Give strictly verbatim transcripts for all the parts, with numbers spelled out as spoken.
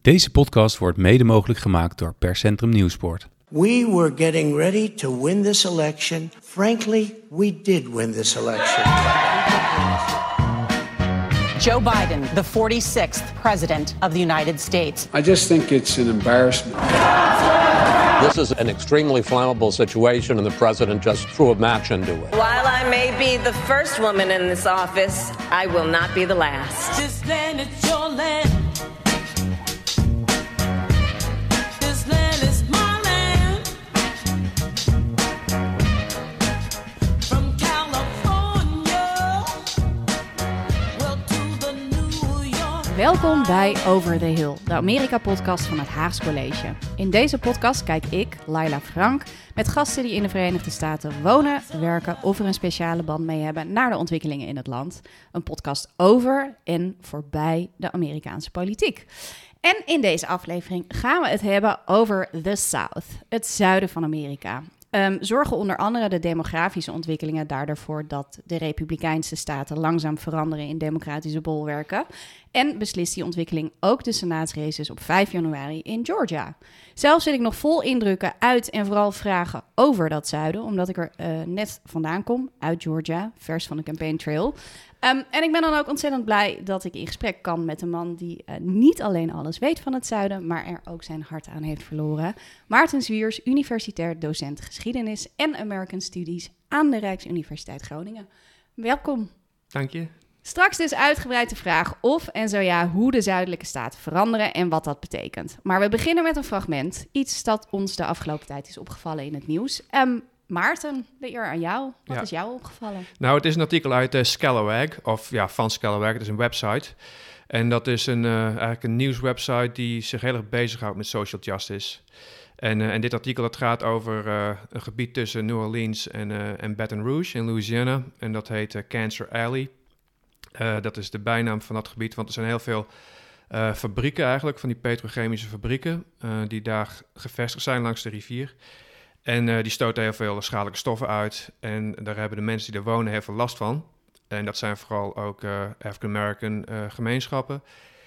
Deze podcast wordt mede mogelijk gemaakt door Percentrum Nieuwsport. We were getting ready to win this election. Frankly, we did win this election. Joe Biden, the forty-sixth president of the United States. I just think it's an embarrassment. This is an extremely flammable situation, and the president just threw a match into it. While I may be the first woman in this office, I will not be the last. This land is your land. This land is my land. From California, well to the New York. Welkom bij Over the Hill, de Amerika-podcast van het Haags College. In deze podcast kijk ik, Laila Frank, met gasten die in de Verenigde Staten wonen, werken of er een speciale band mee hebben naar de ontwikkelingen in het land. Een podcast over en voorbij de Amerikaanse politiek. En in deze aflevering gaan we het hebben over the South, het zuiden van Amerika. Um, zorgen onder andere de demografische ontwikkelingen daarvoor dat de Republikeinse staten langzaam veranderen in democratische bolwerken. En beslist die ontwikkeling ook de senaatsraces op vijf januari in Georgia. Zelf zit ik nog vol indrukken uit en vooral vragen over dat zuiden, omdat ik er uh, net vandaan kom, uit Georgia, vers van de campaign trail. Um, en ik ben dan ook ontzettend blij dat ik in gesprek kan met een man die uh, niet alleen alles weet van het zuiden, maar er ook zijn hart aan heeft verloren. Maarten Zwiers, universitair docent geschiedenis en American Studies aan de Rijksuniversiteit Groningen. Welkom. Dank je. Straks dus uitgebreid de vraag of en zo ja, hoe de zuidelijke staten veranderen en wat dat betekent. Maar we beginnen met een fragment, iets dat ons de afgelopen tijd is opgevallen in het nieuws. Um, Maarten, de eer aan jou. Wat ja. is jou opgevallen? Nou, het is een artikel uit uh, Scalawag, of ja, van Scalawag. Het is een website. En dat is een, uh, eigenlijk een nieuwswebsite die zich heel erg bezighoudt met social justice. En, uh, en dit artikel dat gaat over uh, een gebied tussen New Orleans en, uh, en Baton Rouge in Louisiana. En dat heet uh, Cancer Alley. Uh, dat is de bijnaam van dat gebied, want er zijn heel veel uh, fabrieken eigenlijk, van die petrochemische fabrieken, uh, die daar gevestigd zijn langs de rivier. En uh, die stoten heel veel schadelijke stoffen uit. En daar hebben de mensen die er wonen heel veel last van. En dat zijn vooral ook uh, African-American uh, gemeenschappen.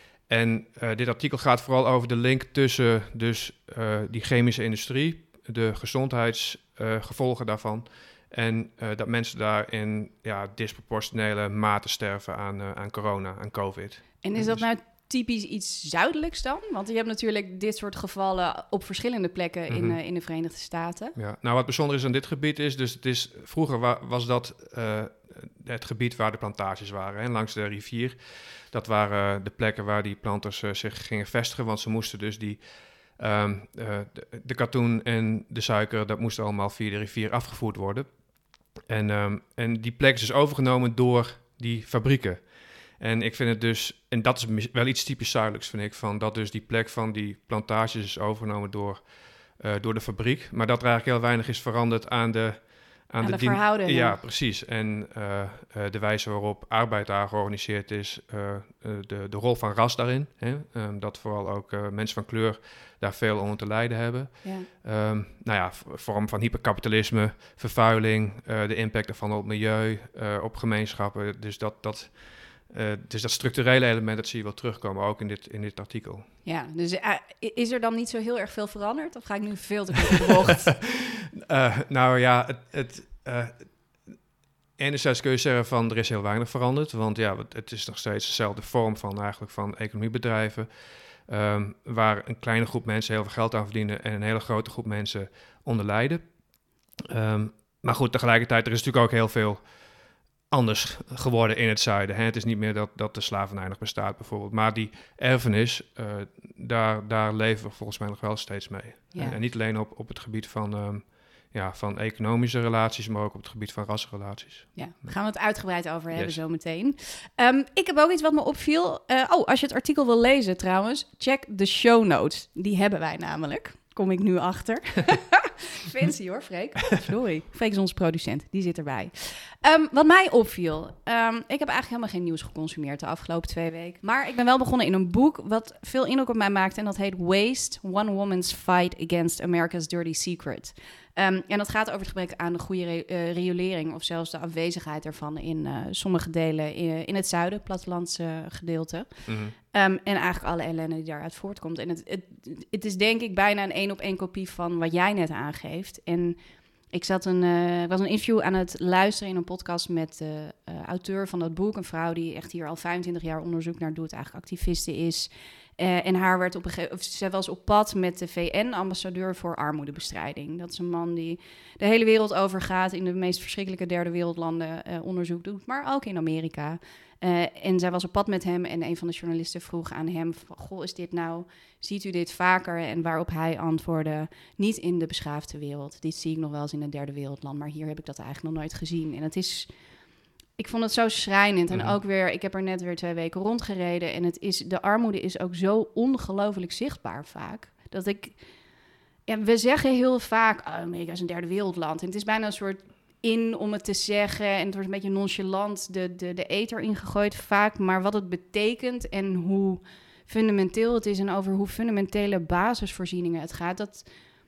En uh, dit artikel gaat vooral over de link tussen dus, uh, die chemische industrie, de gezondheidsgevolgen uh, daarvan, en uh, dat mensen daar in ja, disproportionele mate sterven aan, uh, aan corona, aan COVID. En is dat nou typisch iets zuidelijks dan? Want je hebt natuurlijk dit soort gevallen op verschillende plekken in, mm-hmm. uh, in de Verenigde Staten. Ja, nou wat bijzonder is aan dit gebied is, dus het is, vroeger wa- was dat uh, het gebied waar de plantages waren, hè, langs de rivier. Dat waren de plekken waar die planters uh, zich gingen vestigen, want ze moesten dus die um, uh, de, de katoen en de suiker, dat moest allemaal via de rivier afgevoerd worden. En, um, en die plek is dus overgenomen door die fabrieken. En ik vind het dus, en dat is wel iets typisch zuidelijks, vind ik, van dat dus die plek van die plantages is overgenomen door, uh, door de fabriek. Maar dat er eigenlijk heel weinig is veranderd aan de... Aan, aan de, de dien- verhoudingen. Ja, precies. En uh, uh, de wijze waarop arbeid daar georganiseerd is, uh, uh, de, de rol van ras daarin. Hè? Um, dat vooral ook uh, mensen van kleur daar veel onder te lijden hebben. Ja. Um, nou ja, vorm van hyperkapitalisme, vervuiling, uh, de impact ervan op het milieu, uh, op gemeenschappen. Dus dat... dat Uh, dus dat structurele element, dat zie je wel terugkomen, ook in dit, in dit artikel. Ja, dus uh, is er dan niet zo heel erg veel veranderd? Of ga ik nu veel te kort op de bocht? uh, nou ja, het, het, uh, enerzijds kun je zeggen van er is heel weinig veranderd. Want ja, het is nog steeds dezelfde vorm van, eigenlijk van economiebedrijven. Um, waar een kleine groep mensen heel veel geld aan verdienen en een hele grote groep mensen onder lijden. Um, maar goed, tegelijkertijd, er is natuurlijk ook heel veel anders geworden in het zuiden. Hè? Het is niet meer dat, dat de slavernij nog bestaat bijvoorbeeld. Maar die erfenis, uh, daar, daar leven we volgens mij nog wel steeds mee. Ja. En, en niet alleen op, op het gebied van, um, ja, van economische relaties, maar ook op het gebied van rassenrelaties. Ja, daar gaan we het uitgebreid over hebben Yes. zo meteen. Um, ik heb ook iets wat me opviel. Uh, oh, als je het artikel wil lezen trouwens, check de show notes. Die hebben wij namelijk. Kom ik nu achter. Fancy hoor, Freek. Sorry. Freek is onze producent, die zit erbij. Um, wat mij opviel, um, ik heb eigenlijk helemaal geen nieuws geconsumeerd de afgelopen twee weken. Maar ik ben wel begonnen in een boek wat veel indruk op mij maakte. En dat heet Waste, One Woman's Fight Against America's Dirty Secret. Um, en dat gaat over het gebrek aan de goede re- uh, riolering of zelfs de afwezigheid ervan in uh, sommige delen in, in het zuiden, plattelandse gedeelte. Mm-hmm. Um, en eigenlijk alle ellende die daaruit voortkomt. En het, het, het is denk ik bijna een één op één kopie van wat jij net aangeeft. En ik zat een, uh, was een interview aan het luisteren in een podcast met de uh, auteur van dat boek. Een vrouw die echt hier al vijfentwintig jaar onderzoek naar doet, eigenlijk activiste is. Uh, en haar werd op een gegeven moment, zij was op pad met de V N-ambassadeur voor armoedebestrijding. Dat is een man die de hele wereld overgaat, in de meest verschrikkelijke derde wereldlanden uh, onderzoek doet, maar ook in Amerika. Uh, en zij was op pad met hem en een van de journalisten vroeg aan hem, van, goh, is dit nou, ziet u dit vaker? En waarop hij antwoordde, niet in de beschaafde wereld. Dit zie ik nog wel eens in een derde wereldland, maar hier heb ik dat eigenlijk nog nooit gezien. En het is, ik vond het zo schrijnend. En ook weer, ik heb er net weer twee weken rondgereden en het is, de armoede is ook zo ongelooflijk zichtbaar vaak, dat ik, ja, we zeggen heel vaak, oh, Amerika is een derde wereldland. En het is bijna een soort in om het te zeggen en het wordt een beetje nonchalant de, de, de eter ingegooid vaak, maar wat het betekent en hoe fundamenteel het is en over hoe fundamentele basisvoorzieningen het gaat, dat,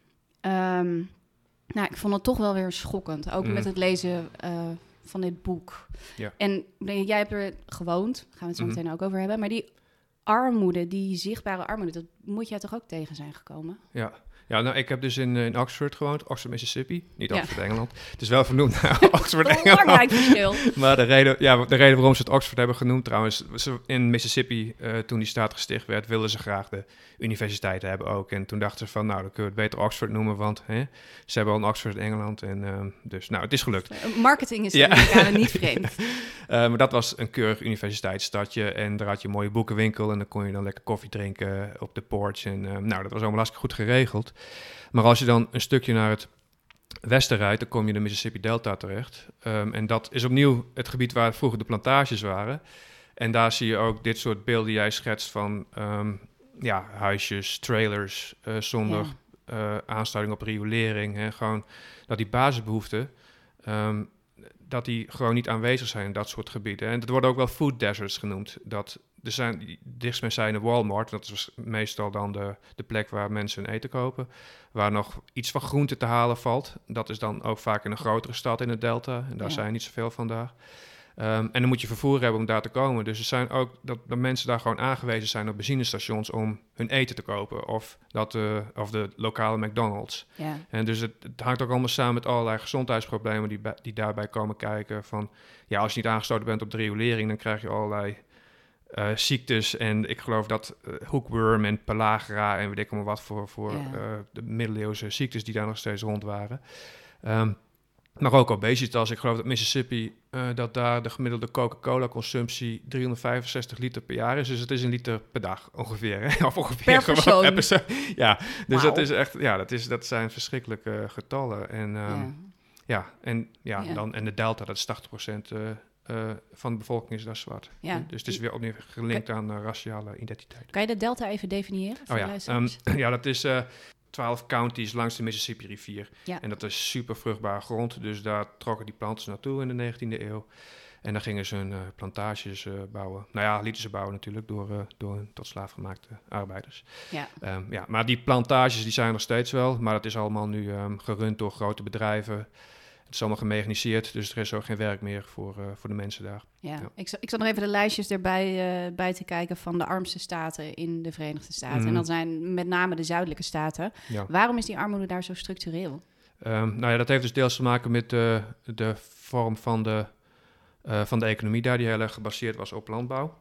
um, nou, ik vond het toch wel weer schokkend, ook mm. met het lezen uh, van dit boek. Ja. En jij hebt er gewoond, daar gaan we het zo meteen mm. ook over hebben, maar die armoede, die zichtbare armoede, dat moet jij toch ook tegen zijn gekomen? Ja. Ja, nou, ik heb dus in, in Oxford gewoond, Oxford, Mississippi. Niet Oxford, ja. Engeland. Het is wel vernoemd naar Oxford, Engeland. Een belangrijk verschil. Maar de reden, ja, de reden waarom ze het Oxford hebben genoemd trouwens, in Mississippi, uh, toen die staat gesticht werd, wilden ze graag de universiteiten hebben ook. En toen dachten ze van, nou, dan kunnen we het beter Oxford noemen, want hè, ze hebben al een Oxford in Engeland. En uh, dus, nou, het is gelukt. Marketing is ja. niet vreemd. uh, maar dat was een keurig universiteitsstadje en daar had je een mooie boekenwinkel en dan kon je dan lekker koffie drinken op de porch. En uh, nou, dat was allemaal hartstikke goed geregeld. Maar als je dan een stukje naar het westen rijdt, dan kom je in de Mississippi Delta terecht. Um, en dat is opnieuw het gebied waar vroeger de plantages waren. En daar zie je ook dit soort beelden die jij schetst van um, ja, huisjes, trailers, uh, zonder ja. uh, aansluiting op riolering. Hè, gewoon dat die basisbehoeften, um, dat die gewoon niet aanwezig zijn in dat soort gebieden. En dat worden ook wel food deserts genoemd. Dat er zijn dichtstbijzijnde Walmart, dat is meestal dan de, de plek waar mensen hun eten kopen, waar nog iets van groente te halen valt. Dat is dan ook vaak in een grotere stad in het Delta, en daar ja. zijn niet zoveel vandaag. Um, en dan moet je vervoer hebben om daar te komen. Dus er zijn ook dat, dat mensen daar gewoon aangewezen zijn op benzinestations om hun eten te kopen, of, dat, uh, of de lokale McDonald's. Ja. En dus het, het hangt ook allemaal samen met allerlei gezondheidsproblemen die, die daarbij komen kijken. Van, ja, als je niet aangesloten bent op de riolering, dan krijg je allerlei Uh, ziektes en ik geloof dat uh, hookworm en pellagra en weet ik allemaal wat voor, voor ja. uh, de middeleeuwse ziektes die daar nog steeds rond waren. Um, maar ook obesitas. Ik geloof dat Mississippi, uh, dat daar de gemiddelde Coca-Cola-consumptie driehonderdvijfenzestig liter per jaar is. Dus het is een liter per dag ongeveer. Hè? Of ongeveer per persoon. Per persoon. Ja, dus wow. dat is echt, ja, dat, is, dat zijn verschrikkelijke getallen. En, um, ja. ja, en, ja, ja. Dan, en de Delta, dat is tachtig procent uh, Uh, van de bevolking is daar zwart. Ja. Dus het is weer opnieuw gelinkt kan, aan uh, raciale identiteit. Kan je de delta even definiëren? Oh ja, um, ja, dat is uh, twaalf counties langs de Mississippi-rivier. Ja. En dat is super vruchtbare grond. Dus daar trokken die planters naartoe in de negentiende eeuw. En dan gingen ze hun uh, plantages uh, bouwen. Nou ja, lieten ze bouwen natuurlijk door, uh, door hun tot slaafgemaakte arbeiders. Ja. Um, ja, maar die plantages die zijn er steeds wel. Maar dat is allemaal nu um, gerund door grote bedrijven. Het is allemaal gemechaniseerd, dus er is ook geen werk meer voor, uh, voor de mensen daar. Ja, ja. Ik, ik zat nog even de lijstjes erbij uh, bij te kijken van de armste staten in de Verenigde Staten. Mm. En dat zijn met name de zuidelijke staten. Ja. Waarom is die armoede daar zo structureel? Um, nou ja, dat heeft dus deels te maken met uh, de vorm van de, uh, van de economie daar, die heel erg gebaseerd was op landbouw.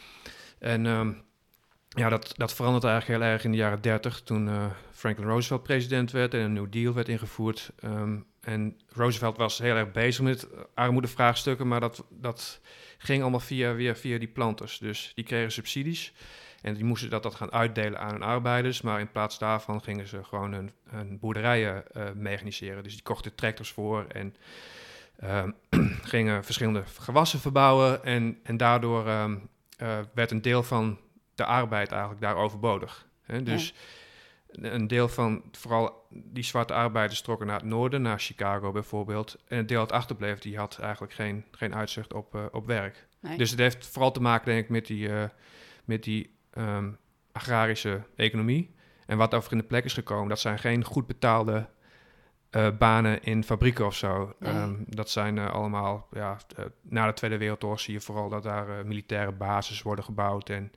En um, ja, dat, dat veranderde eigenlijk heel erg in de jaren dertig, toen uh, Franklin Roosevelt president werd en een New Deal werd ingevoerd. Um, En Roosevelt was heel erg bezig met armoedevraagstukken, maar dat, dat ging allemaal via, weer via die planters. Dus die kregen subsidies en die moesten dat, dat gaan uitdelen aan hun arbeiders. Maar in plaats daarvan gingen ze gewoon hun, hun boerderijen uh, mechaniseren. Dus die kochten tractors voor en uh, gingen verschillende gewassen verbouwen. En, en daardoor um, uh, werd een deel van de arbeid eigenlijk daar overbodig. Hè? Dus... Ja. Een deel van, vooral die zwarte arbeiders trokken naar het noorden, naar Chicago bijvoorbeeld. En het deel dat achterbleef, die had eigenlijk geen, geen uitzicht op, uh, op werk. Nee. Dus het heeft vooral te maken, denk ik, met die, uh, met die um, agrarische economie. En wat over in de plek is gekomen, dat zijn geen goed betaalde uh, banen in fabrieken of zo. Nee. Um, dat zijn uh, allemaal, ja, uh, na de Tweede Wereldoorlog zie je vooral dat daar uh, militaire bases worden gebouwd en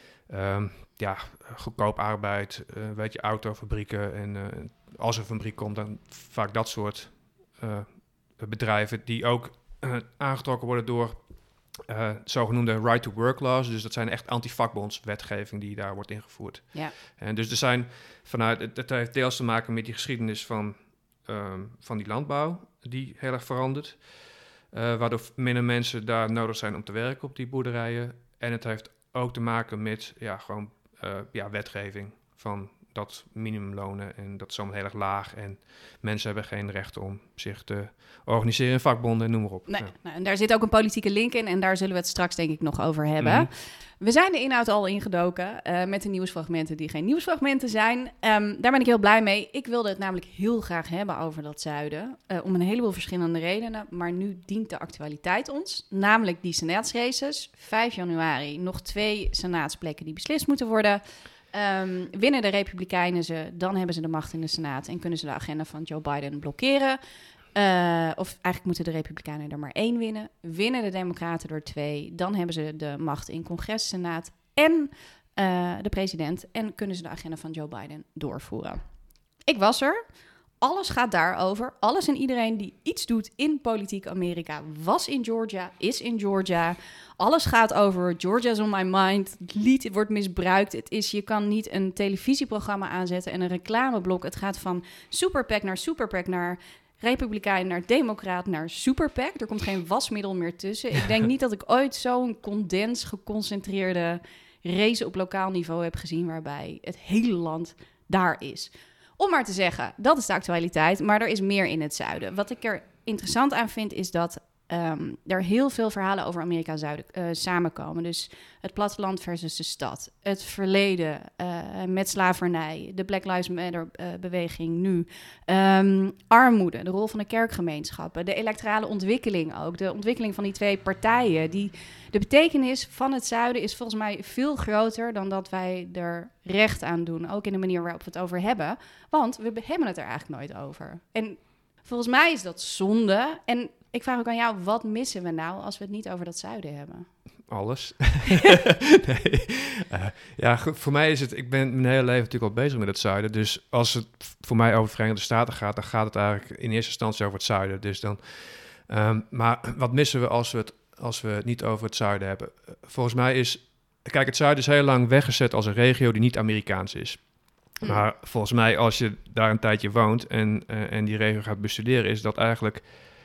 um, ja, goedkoop arbeid, uh, weet je, autofabrieken. En uh, als er een fabriek komt, dan vaak dat soort uh, bedrijven die ook uh, aangetrokken worden door uh, zogenoemde right-to-work laws. Dus dat zijn echt anti-vakbondswetgeving die daar wordt ingevoerd. Ja. En dus er zijn vanuit, het, het heeft deels te maken met die geschiedenis van, um, van die landbouw, die heel erg verandert. Uh, waardoor minder mensen daar nodig zijn om te werken op die boerderijen. En het heeft ook te maken met ja, gewoon uh, ja, wetgeving van dat minimumlonen. En dat is allemaal heel erg laag. En mensen hebben geen recht om zich te organiseren in vakbonden en noem maar op. Nee, ja. nou, en daar zit ook een politieke link in. En daar zullen we het straks denk ik nog over hebben. Mm-hmm. We zijn de inhoud al ingedoken uh, met de nieuwsfragmenten die geen nieuwsfragmenten zijn. Um, daar ben ik heel blij mee. Ik wilde het namelijk heel graag hebben over dat zuiden. Uh, om een heleboel verschillende redenen. Maar nu dient de actualiteit ons. Namelijk die senaatsraces. vijf januari nog twee senaatsplekken die beslist moeten worden. Um, winnen de Republikeinen ze, dan hebben ze de macht in de Senaat en kunnen ze de agenda van Joe Biden blokkeren. Uh, of eigenlijk moeten de Republikeinen er maar één winnen. Winnen de Democraten er twee, dan hebben ze de macht in Congres, Senaat en uh, de president en kunnen ze de agenda van Joe Biden doorvoeren. Ik was er. Alles gaat daarover. Alles en iedereen die iets doet in politiek Amerika was in Georgia, is in Georgia. Alles gaat over Georgia's on my mind. Het lied wordt misbruikt. Het is, je kan niet een televisieprogramma aanzetten en een reclameblok. Het gaat van Super PAC naar Super PAC naar Republikein naar Democraat naar Super PAC. Er komt geen wasmiddel meer tussen. Ik denk niet dat ik ooit zo'n condens, geconcentreerde race op lokaal niveau heb gezien waarbij het hele land daar is. Om maar te zeggen, dat is de actualiteit, maar er is meer in het zuiden. Wat ik er interessant aan vind, is dat um, er heel veel verhalen over Amerika zuiden uh, samenkomen. Dus het platteland versus de stad, het verleden uh, met slavernij, de Black Lives Matter uh, beweging nu, um, armoede, de rol van de kerkgemeenschappen, de electorale ontwikkeling ook, de ontwikkeling van die twee partijen. Die, de betekenis van het zuiden is volgens mij veel groter dan dat wij er recht aan doen, ook in de manier waarop we het over hebben. Want we hebben het er eigenlijk nooit over. En volgens mij is dat zonde. En ik vraag ook aan jou, wat missen we nou als we het niet over dat zuiden hebben? Alles. nee. uh, ja, goed, voor mij is het... Ik ben mijn hele leven natuurlijk al bezig met het zuiden. Dus als het voor mij over de Verenigde Staten gaat, dan gaat het eigenlijk in eerste instantie over het zuiden. Dus dan, um, maar wat missen we als we, het, als we het niet over het zuiden hebben? Uh, volgens mij is... Kijk, het zuiden is heel lang weggezet als een regio die niet Amerikaans is. Mm. Maar volgens mij, als je daar een tijdje woont en, uh, en die regio gaat bestuderen, is dat eigenlijk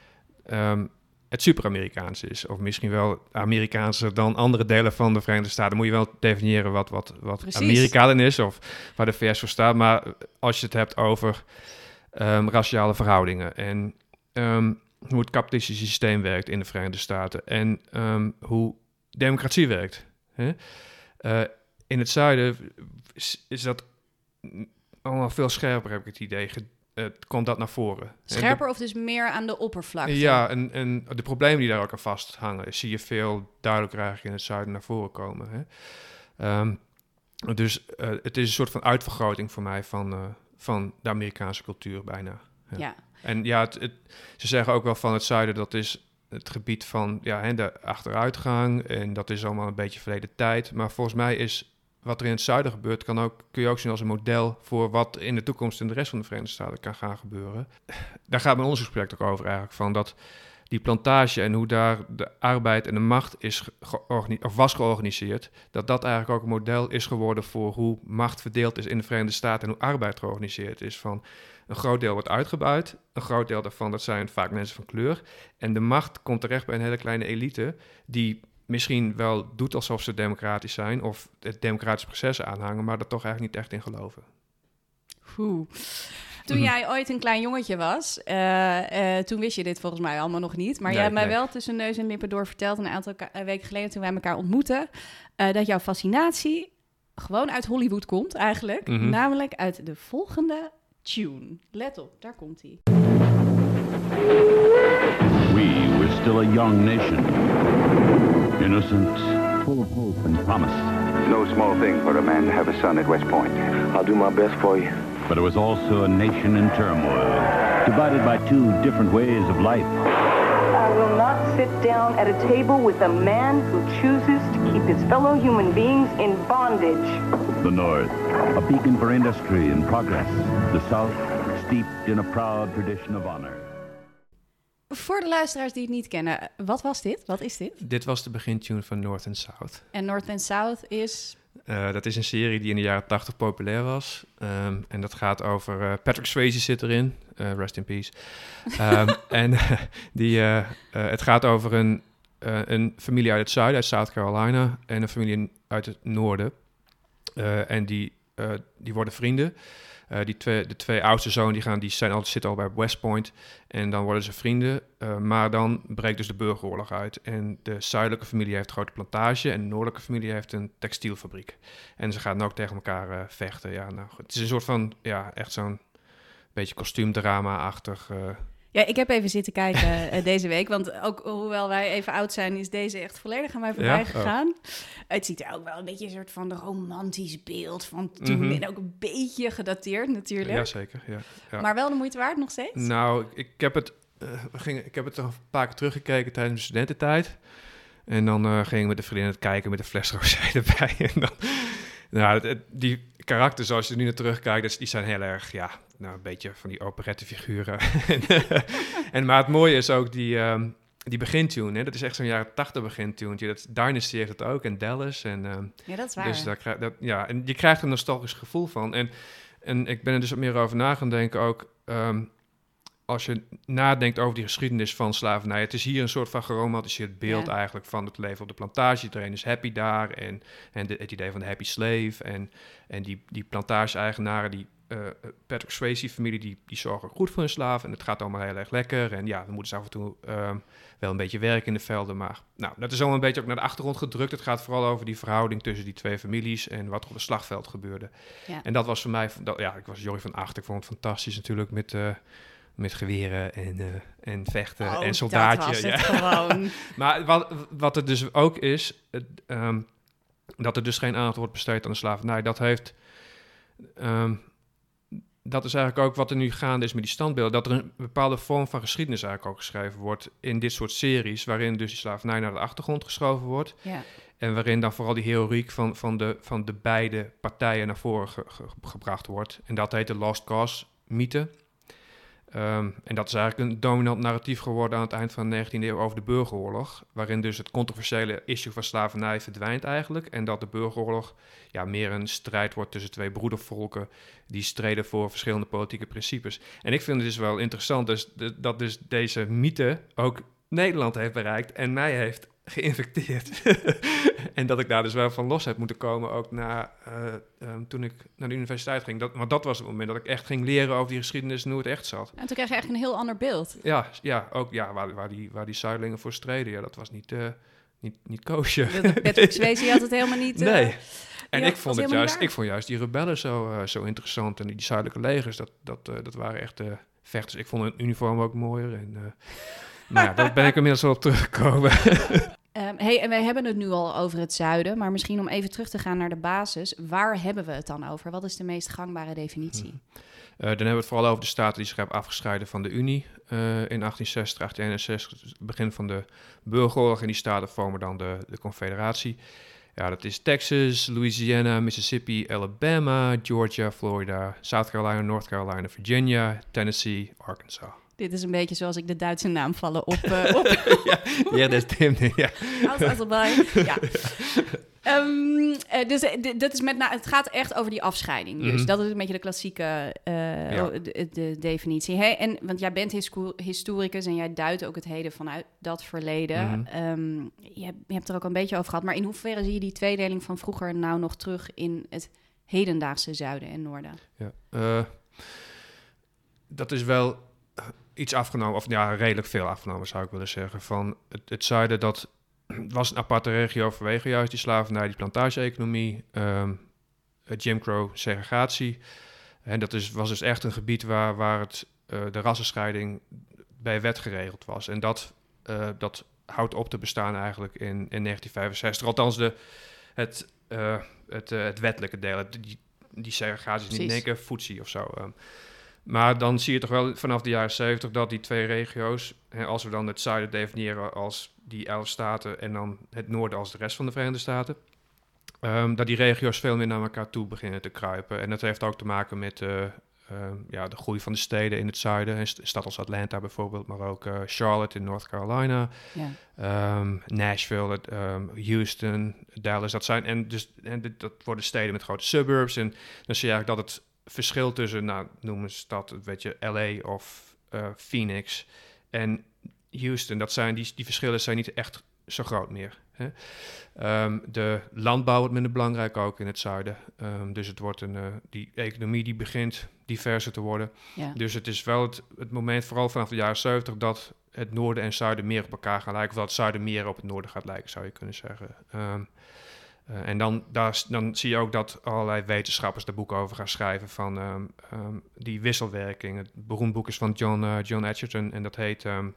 um, het super-Amerikaans is. Of misschien wel Amerikaanser dan andere delen van de Verenigde Staten. Dan moet je wel definiëren wat, wat, wat Amerika dan is of waar de V S voor staat. Maar als je het hebt over um, raciale verhoudingen en um, hoe het kapitalistische systeem werkt in de Verenigde Staten en um, hoe democratie werkt. Hè? Uh, in het zuiden is, is dat allemaal veel scherper, heb ik het idee. Ge, uh, komt dat naar voren. Scherper de, of dus meer aan de oppervlakte? Ja, en, en de problemen die daar ook aan vasthangen, zie je veel duidelijker eigenlijk in het zuiden naar voren komen. Hè? Um, dus uh, het is een soort van uitvergroting voor mij van, uh, van de Amerikaanse cultuur bijna. Ja. Ja. En ja, het, het, ze zeggen ook wel van het zuiden, dat is het gebied van ja, hè, de achteruitgang. En dat is allemaal een beetje verleden tijd. Maar volgens mij is wat er in het zuiden gebeurt, kan ook, kun je ook zien als een model voor wat in de toekomst in de rest van de Verenigde Staten kan gaan gebeuren. Daar gaat mijn onderzoeksproject ook over eigenlijk, van dat die plantage en hoe daar de arbeid en de macht is georgani- of was georganiseerd, dat dat eigenlijk ook een model is geworden voor hoe macht verdeeld is in de Verenigde Staten en hoe arbeid georganiseerd is. Van een groot deel wordt uitgebuit, een groot deel daarvan, dat zijn vaak mensen van kleur. En de macht komt terecht bij een hele kleine elite die misschien wel doet alsof ze democratisch zijn of het democratische proces aanhangen, maar er toch eigenlijk niet echt in geloven. Oeh. Toen jij ooit een klein jongetje was, uh, uh, toen wist je dit volgens mij allemaal nog niet. Maar nee, jij hebt mij nee. wel tussen neus en lippen door verteld een aantal ka- weken geleden toen wij elkaar ontmoetten, uh, dat jouw fascinatie gewoon uit Hollywood komt eigenlijk. Mm-hmm. Namelijk uit de volgende tune. Let op, daar komt hij. We were still a young nation. Innocent, full of hope and promise. No small thing for a man to have a son at West Point. I'll do my best for you. But it was also a nation in turmoil, divided by two different ways of life. I will not sit down at a table with a man who chooses to keep his fellow human beings in bondage. The North, a beacon for industry and progress. The South, steeped in a proud tradition of honor. Voor de luisteraars die het niet kennen, wat was dit? Wat is dit? Dit was de begintune van North and South. En North and South is... Uh, dat is een serie die in de jaren tachtig populair was. Um, en dat gaat over... Uh, Patrick Swayze zit erin. Uh, rest in peace. Um, en uh, die, uh, uh, het gaat over een, uh, een familie uit het zuiden, uit South Carolina. En een familie uit het noorden. Uh, en die, uh, die worden vrienden. Uh, die twee, de twee oudste zonen die gaan, die zijn al, zitten al bij West Point. En dan worden ze vrienden. Uh, maar dan breekt dus de burgeroorlog uit. En de zuidelijke familie heeft een grote plantage. En de noordelijke familie heeft een textielfabriek. En ze gaan dan ook tegen elkaar uh, vechten. Ja, nou, het is een soort van, ja, echt zo'n beetje kostuumdrama-achtig... Uh, Ja, ik heb even zitten kijken uh, deze week. Want ook hoewel wij even oud zijn, is deze echt volledig aan mij voorbij ja? gegaan. Oh. Het ziet er ook wel een beetje een soort van romantisch beeld van toen. Mm-hmm. En ook een beetje gedateerd natuurlijk. Jazeker, ja, ja. Maar wel de moeite waard nog steeds? Nou, ik, ik heb het... Uh, we gingen, ik heb het een paar keer teruggekeken tijdens mijn studententijd. En dan uh, ging ik met de vriendin het kijken met een fles rosé erbij. En dan, nou, het, het, die karakters, zoals je er nu naar terugkijkt, die zijn heel erg, ja, nou, een beetje van die operette figuren. en, maar het mooie is ook die, um, die begintune, hè? Dat is echt zo'n jaren tachtig begintune. Dat Dynasty heeft het ook en Dallas. En, um, ja, dat is waar. Dus daar krijg, dat, ja, en je krijgt een nostalgisch gevoel van. En, en ik ben er dus wat meer over na gaan denken ook. Um, als je nadenkt over die geschiedenis van slavernij, het is hier een soort van geromantiseerd beeld ja. eigenlijk van het leven op de plantage. Iedereen is happy daar en, en de, het idee van de happy slave en, en die, die plantage-eigenaren, die uh, Patrick Swayze-familie, die, die zorgen goed voor hun slaven en het gaat allemaal heel erg lekker. En ja, we moeten ze af en toe uh, wel een beetje werken in de velden, maar nou, dat is allemaal een beetje ook naar de achtergrond gedrukt. Het gaat vooral over die verhouding tussen die twee families en wat er op het slagveld gebeurde. Ja. En dat was voor mij, dat, ja, ik was Jorie van acht, ik vond het fantastisch natuurlijk met... Uh, Met geweren en, uh, en vechten oh, en soldaatje. Dat was het ja. gewoon. Maar wat, wat het dus ook is, het, um, dat er dus geen aandacht wordt besteed aan de slavernij. Dat heeft, um, dat is eigenlijk ook wat er nu gaande is met die standbeelden. Dat er een bepaalde vorm van geschiedenis eigenlijk ook geschreven wordt in dit soort series, waarin dus die slavernij naar de achtergrond geschoven wordt. Ja. En waarin dan vooral die heroïek van, van, de, van de beide partijen naar voren ge, ge, gebracht wordt. En dat heet de Lost Cause mythe. Um, en dat is eigenlijk een dominant narratief geworden aan het eind van de negentiende eeuw over de burgeroorlog, waarin dus het controversiële issue van slavernij verdwijnt eigenlijk en dat de burgeroorlog ja, meer een strijd wordt tussen twee broedervolken die streden voor verschillende politieke principes. En ik vind het dus wel interessant dus, dat dus deze mythe ook Nederland heeft bereikt en mij heeft geïnfecteerd. En dat ik daar dus wel van los heb moeten komen, ook na, uh, um, toen ik naar de universiteit ging. Dat, want dat was het moment dat ik echt ging leren over die geschiedenis en hoe het echt zat. En toen kreeg je echt een heel ander beeld. Ja, ja ook ja, waar, waar, die, waar die zuidelingen voor streden. Ja, dat was niet, uh, niet, niet koosje. Patrick Swayze had het helemaal niet... Uh, nee. En ja, ik vond het juist, ik vond juist die rebellen zo, uh, zo interessant. En die, die zuidelijke legers, dat, dat, uh, dat waren echt uh, vechters. Ik vond hun uniform ook mooier. En, uh, nou ja, daar ben ik inmiddels wel op teruggekomen. Um, hey, en wij hebben het nu al over het zuiden, maar misschien om even terug te gaan naar de basis. Waar hebben we het dan over? Wat is de meest gangbare definitie? Hmm. Uh, dan hebben we het vooral over de staten die zich hebben afgescheiden van de Unie uh, in achttien zestig, achttien eenenzestig, het begin van de burgeroorlog. En die staten vormen dan de, de Confederatie. Ja, dat is Texas, Louisiana, Mississippi, Alabama, Georgia, Florida, South Carolina, North Carolina, Virginia, Tennessee, Arkansas. Dit is een beetje zoals ik de Duitse naam vallen op. Uh, op. ja, ja, dat is Tim. Ja. ja. Um, uh, dus d- dat is met na- het gaat echt over die afscheiding. Dus mm-hmm. dat is een beetje de klassieke uh, ja. de, de definitie. Hey, en, want jij bent hisco- historicus en jij duidt ook het heden vanuit dat verleden. Mm-hmm. Um, je, hebt, je hebt er ook een beetje over gehad. Maar in hoeverre zie je die tweedeling van vroeger nou nog terug in het hedendaagse zuiden en noorden? Ja, uh, dat is wel... iets afgenomen, of ja, redelijk veel afgenomen zou ik willen zeggen. Van het, het zuiden, dat was een aparte regio vanwege juist die slavernij, die plantage-economie. Um, uh, Jim Crow segregatie. En dat is, was dus echt een gebied waar, waar het, uh, de rassenscheiding bij wet geregeld was. En dat, uh, dat houdt op te bestaan eigenlijk in, in negentien vijfenzestig. Althans, de, het, uh, het, uh, het wettelijke deel. Die, die segregatie is niet in één keer footsie of zo. Um, maar dan zie je toch wel vanaf de jaren zeventig dat die twee regio's, hè, als we dan het zuiden definiëren als die elf staten en dan het noorden als de rest van de Verenigde Staten, um, dat die regio's veel meer naar elkaar toe beginnen te kruipen. En dat heeft ook te maken met uh, uh, ja, de groei van de steden in het zuiden. Een stad als Atlanta bijvoorbeeld, maar ook uh, Charlotte in North Carolina, ja. um, Nashville, um, Houston, Dallas. Dat zijn, en, dus, en dat worden steden met grote suburbs. En dan zie je eigenlijk dat het verschil tussen, nou, noem een stad, weet je, L A of uh, Phoenix en Houston, dat zijn, die, die verschillen zijn niet echt zo groot meer. Hè? Um, de landbouw wordt minder belangrijk ook in het zuiden. Um, dus het wordt een, uh, die economie die begint diverser te worden. Ja. Dus het is wel het, het moment, vooral vanaf de jaren zeventig, dat het noorden en zuiden meer op elkaar gaan lijken. Of dat het zuiden meer op het noorden gaat lijken, zou je kunnen zeggen. Um, Uh, en dan, daar, dan zie je ook dat allerlei wetenschappers er boeken over gaan schrijven van um, um, die wisselwerking. Het beroemd boek is van John, uh, John Edgerton en dat heet um,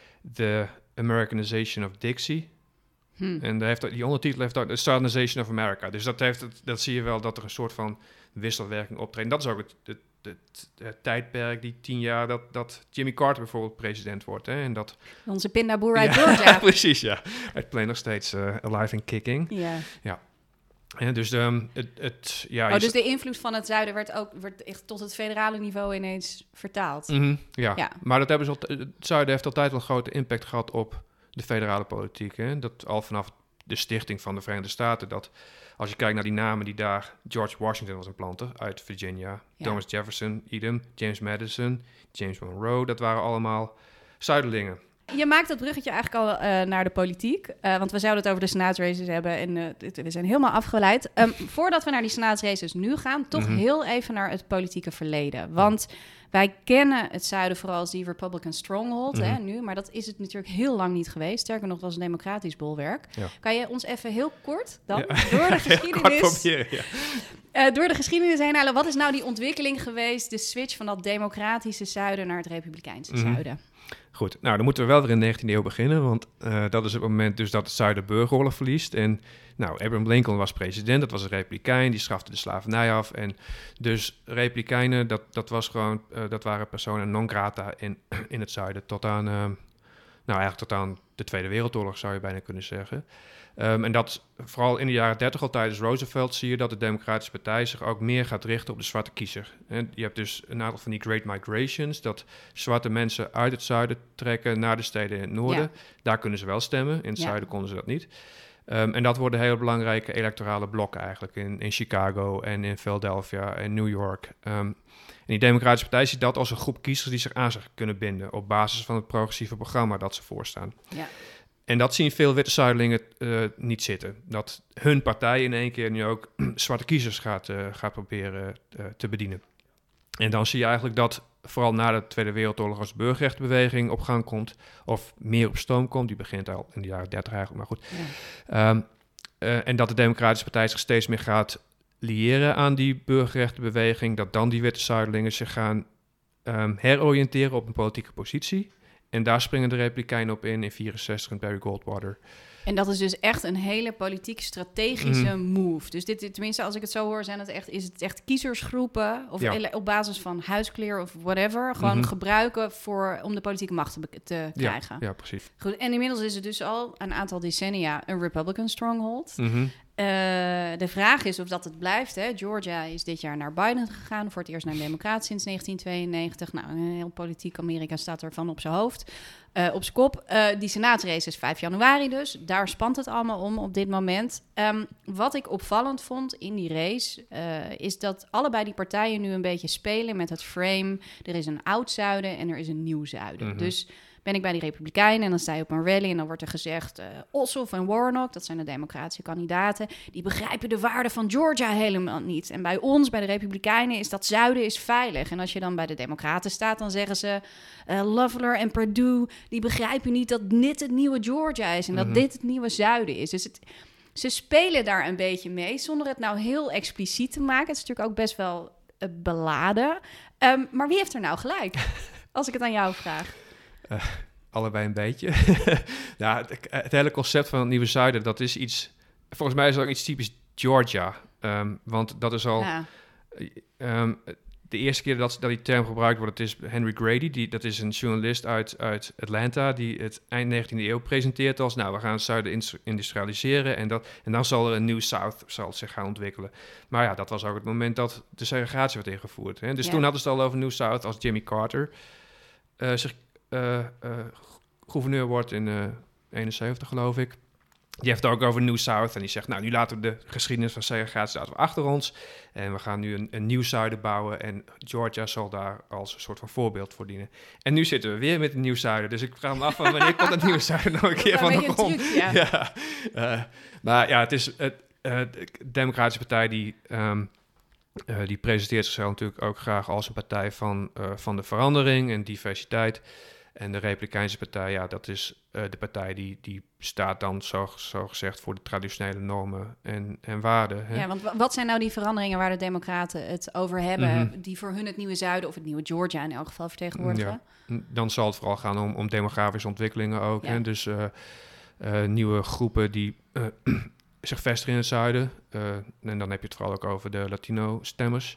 The Americanization of Dixie. Hmm. En daar heeft, die ondertitel heeft ook The Southernization of America. Dus dat, heeft het, dat zie je wel dat er een soort van wisselwerking optreedt. En dat is ook het, het, het, het, het tijdperk, die tien jaar dat, dat Jimmy Carter bijvoorbeeld president wordt. Hè? En dat, onze pindaboer uit ja, Georgia. Precies, ja. Het play nog steeds uh, alive and kicking. Ja. Ja. En dus um, het, het, ja, oh, dus de invloed van het zuiden werd ook werd echt tot het federale niveau ineens vertaald. Mm-hmm, ja. ja, maar dat hebben ze al, het zuiden heeft altijd wel grote impact gehad op de federale politiek. Hè? Dat al vanaf de stichting van de Verenigde Staten, dat als je kijkt naar die namen die daar, George Washington was een planter uit Virginia, ja. Thomas Jefferson, idem, James Madison, James Monroe, dat waren allemaal zuiderlingen. Je maakt dat bruggetje eigenlijk al uh, naar de politiek. Uh, want we zouden het over de senaatsraces hebben en uh, dit, we zijn helemaal afgeleid. Um, voordat we naar die senaatsraces nu gaan, toch mm-hmm. heel even naar het politieke verleden. Want wij kennen het zuiden vooral als die Republican stronghold mm-hmm. hè, nu. Maar dat is het natuurlijk heel lang niet geweest. Sterker nog, het was een democratisch bolwerk. Ja. Kan je ons even heel kort dan ja. door de geschiedenis... proberen, ja. uh, door de geschiedenis heen halen. Wat is nou die ontwikkeling geweest? De switch van dat democratische zuiden naar het republikeinse mm-hmm. zuiden. Goed, nou dan moeten we wel weer in de negentiende eeuw beginnen, want uh, dat is het moment dus dat het zuiden burgeroorlog verliest. En nou, Abraham Lincoln was president, dat was een republikein, die schafte de slavernij af. En dus republikeinen, dat, dat, was gewoon, uh, dat waren personen non grata in, in het zuiden tot aan, uh, nou eigenlijk tot aan de Tweede Wereldoorlog zou je bijna kunnen zeggen. Um, en dat vooral in de jaren dertig al tijdens Roosevelt zie je dat de Democratische Partij zich ook meer gaat richten op de zwarte kiezer. En je hebt dus een aantal van die Great Migrations, dat zwarte mensen uit het zuiden trekken naar de steden in het noorden. Ja. Daar kunnen ze wel stemmen, in het ja. zuiden konden ze dat niet. Um, en dat worden hele belangrijke electorale blokken eigenlijk in, in Chicago en in Philadelphia en New York. Um, en die Democratische Partij ziet dat als een groep kiezers die zich aan zich kunnen binden op basis van het progressieve programma dat ze voorstaan. Ja. En dat zien veel witte zuidelingen uh, niet zitten. Dat hun partij in één keer nu ook zwarte kiezers gaat, uh, gaat proberen uh, te bedienen. En dan zie je eigenlijk dat vooral na de Tweede Wereldoorlog als de burgerrechtenbeweging op gang komt, of meer op stoom komt, die begint al in de jaren dertig eigenlijk, maar goed. Ja. Um, uh, en dat de Democratische Partij zich steeds meer gaat liëren aan die burgerrechtenbeweging, dat dan die witte zuidelingen zich gaan um, heroriënteren op een politieke positie. En daar springen de Republikeinen op in in vierenzestig met Barry Goldwater. En dat is dus echt een hele politiek strategische mm. move. Dus dit, tenminste, als ik het zo hoor, zijn het echt, is het echt kiezersgroepen of ja. op basis van huiskleur of whatever, gewoon mm-hmm. gebruiken voor, om de politieke macht te, te krijgen. Ja, ja, precies. Goed, en inmiddels is het dus al een aantal decennia een Republican stronghold. Mm-hmm. Uh, de vraag is of dat het blijft. Hè. Georgia is dit jaar naar Biden gegaan, voor het eerst naar een democraat sinds negentien tweeënnegentig. Nou, een heel politiek Amerika staat ervan op zijn hoofd, uh, op zijn kop. Uh, die senaatsrace is vijf januari dus. Daar spant het allemaal om op dit moment. Um, wat ik opvallend vond in die race, uh, is dat allebei die partijen nu een beetje spelen met het frame. Er is een oud zuiden en er is een nieuw zuiden. Mm-hmm. Dus ben ik bij die Republikeinen en dan sta je op een rally en dan wordt er gezegd, uh, Ossoff en Warnock, dat zijn de democratische kandidaten, die begrijpen de waarde van Georgia helemaal niet. En bij ons, bij de Republikeinen, is dat zuiden is veilig. En als je dan bij de democraten staat, dan zeggen ze, uh, Loeffler en Perdue, die begrijpen niet dat dit het nieuwe Georgia is en mm-hmm. dat dit het nieuwe zuiden is. Dus het, Ze spelen daar een beetje mee, zonder het nou heel expliciet te maken. Het is natuurlijk ook best wel uh, beladen. Um, maar wie heeft er nou gelijk? Als ik het aan jou vraag. Uh, allebei een beetje. ja, het, het hele concept van het Nieuwe Zuiden, dat is iets... Volgens mij is het ook iets typisch Georgia. Um, want dat is al... Ja. Um, de eerste keer dat, dat die term gebruikt wordt, het is Henry Grady. Die, dat is een journalist uit, uit Atlanta die het eind negentiende eeuw presenteert als... nou, we gaan het zuiden industrialiseren en, dat, en dan zal er een New South zal zich gaan ontwikkelen. Maar ja, dat was ook het moment dat de segregatie werd ingevoerd. Hè? Dus ja. toen hadden ze het al over New South als Jimmy Carter uh, zich uh, uh, gouverneur wordt in uh, eenenzeventig, geloof ik. Die heeft het ook over New South en die zegt... nou, nu laten we de geschiedenis van segregatie laten we achter ons... en we gaan nu een, een nieuw zuiden bouwen... en Georgia zal daar als een soort van voorbeeld voor dienen. En nu zitten we weer met een nieuw zuiden... dus ik vraag me af van wanneer komt het nieuwe zuiden nog een keer van de grond. Ja. ja. Uh, maar ja, het is uh, uh, de Democratische Partij... die, um, uh, die presenteert zichzelf natuurlijk ook graag als een partij van, uh, van de verandering en diversiteit... En de Republikeinse Partij, ja, dat is uh, de partij die, die staat dan zo, zo gezegd voor de traditionele normen en, en waarden. Hè? Ja, want w- wat zijn nou die veranderingen waar de Democraten het over hebben, mm-hmm. die voor hun het nieuwe zuiden of het nieuwe Georgia in elk geval vertegenwoordigen? Ja, dan zal het vooral gaan om, om demografische ontwikkelingen ook. Ja. Hè? Dus uh, uh, nieuwe groepen die uh, zich vestigen in het zuiden. Uh, en dan heb je het vooral ook over de Latino-stemmers.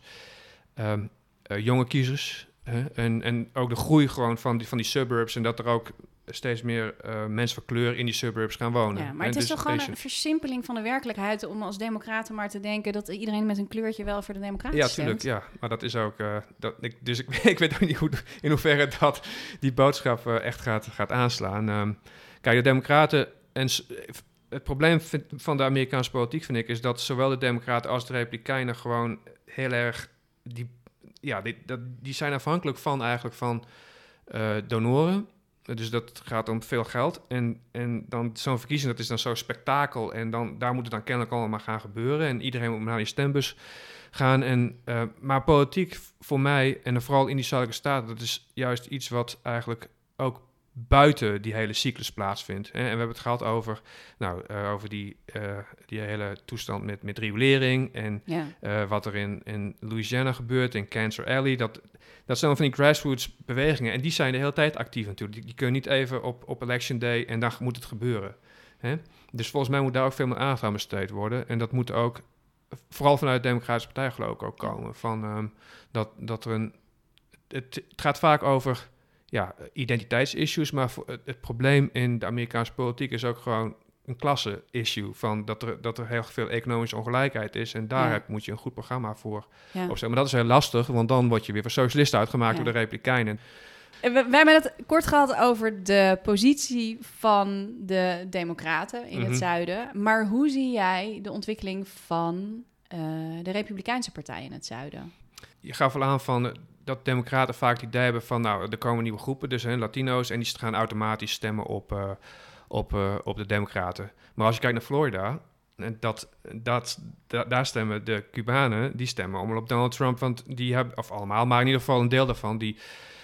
Um, uh, jonge kiezers. Hè? En, en ook de groei gewoon van die, van die suburbs... en dat er ook steeds meer uh, mensen van kleur in die suburbs gaan wonen. Ja, maar het is dus toch gewoon een versimpeling van de werkelijkheid... om als democraten maar te denken... dat iedereen met een kleurtje wel voor de democraten ja, stemt. Ja, tuurlijk, ja. Maar dat is ook... Uh, dat, ik, dus ik, ik weet ook niet hoe, in hoeverre dat die boodschap uh, echt gaat, gaat aanslaan. Um, kijk, de democraten... en het probleem vind, van de Amerikaanse politiek, vind ik... is dat zowel de democraten als de republikeinen... gewoon heel erg... die Ja, die, dat, die zijn afhankelijk van eigenlijk van uh, donoren. Dus dat gaat om veel geld. En, en dan zo'n verkiezing, dat is dan zo'n spektakel. En dan, daar moet het dan kennelijk allemaal gaan gebeuren. En iedereen moet naar die stembus gaan. En, uh, maar politiek voor mij, en vooral in die zuidelijke staten... dat is juist iets wat eigenlijk ook buiten die hele cyclus plaatsvindt. Hè? En we hebben het gehad over, nou, uh, over die, uh, die hele toestand met, met riolering... en ja. uh, wat er in, in Louisiana gebeurt, in Cancer Alley. Dat, dat zijn van die grassroots bewegingen. En die zijn de hele tijd actief natuurlijk. Die, die kunnen niet even op, op election day en dan moet het gebeuren. Hè? Dus volgens mij moet daar ook veel meer aandacht aan besteed worden. En dat moet ook, vooral vanuit de Democratische Partij geloof ik ook komen. Van, um, dat, dat er een... Het, het gaat vaak over... ja, identiteitsissues, maar het, het probleem in de Amerikaanse politiek is ook gewoon een klasse-issue. Van dat er, dat er heel veel economische ongelijkheid is en daar ja. heb, moet je een goed programma voor ja. opzetten. Maar dat is heel lastig, want dan word je weer voor socialisten uitgemaakt ja. door de Republikeinen. We, we hebben het kort gehad over de positie van de Democraten in mm-hmm. het zuiden. Maar hoe zie jij de ontwikkeling van uh, de Republikeinse Partij in het zuiden? Je gaf al aan van... dat democraten vaak het idee hebben van... nou, er komen nieuwe groepen, dus hè, Latino's... en die gaan automatisch stemmen op, uh, op, uh, op de democraten. Maar als je kijkt naar Florida... Dat, dat, da, daar stemmen de Cubanen... die stemmen allemaal op Donald Trump... want die hebben, of allemaal, maar in ieder geval een deel daarvan... die,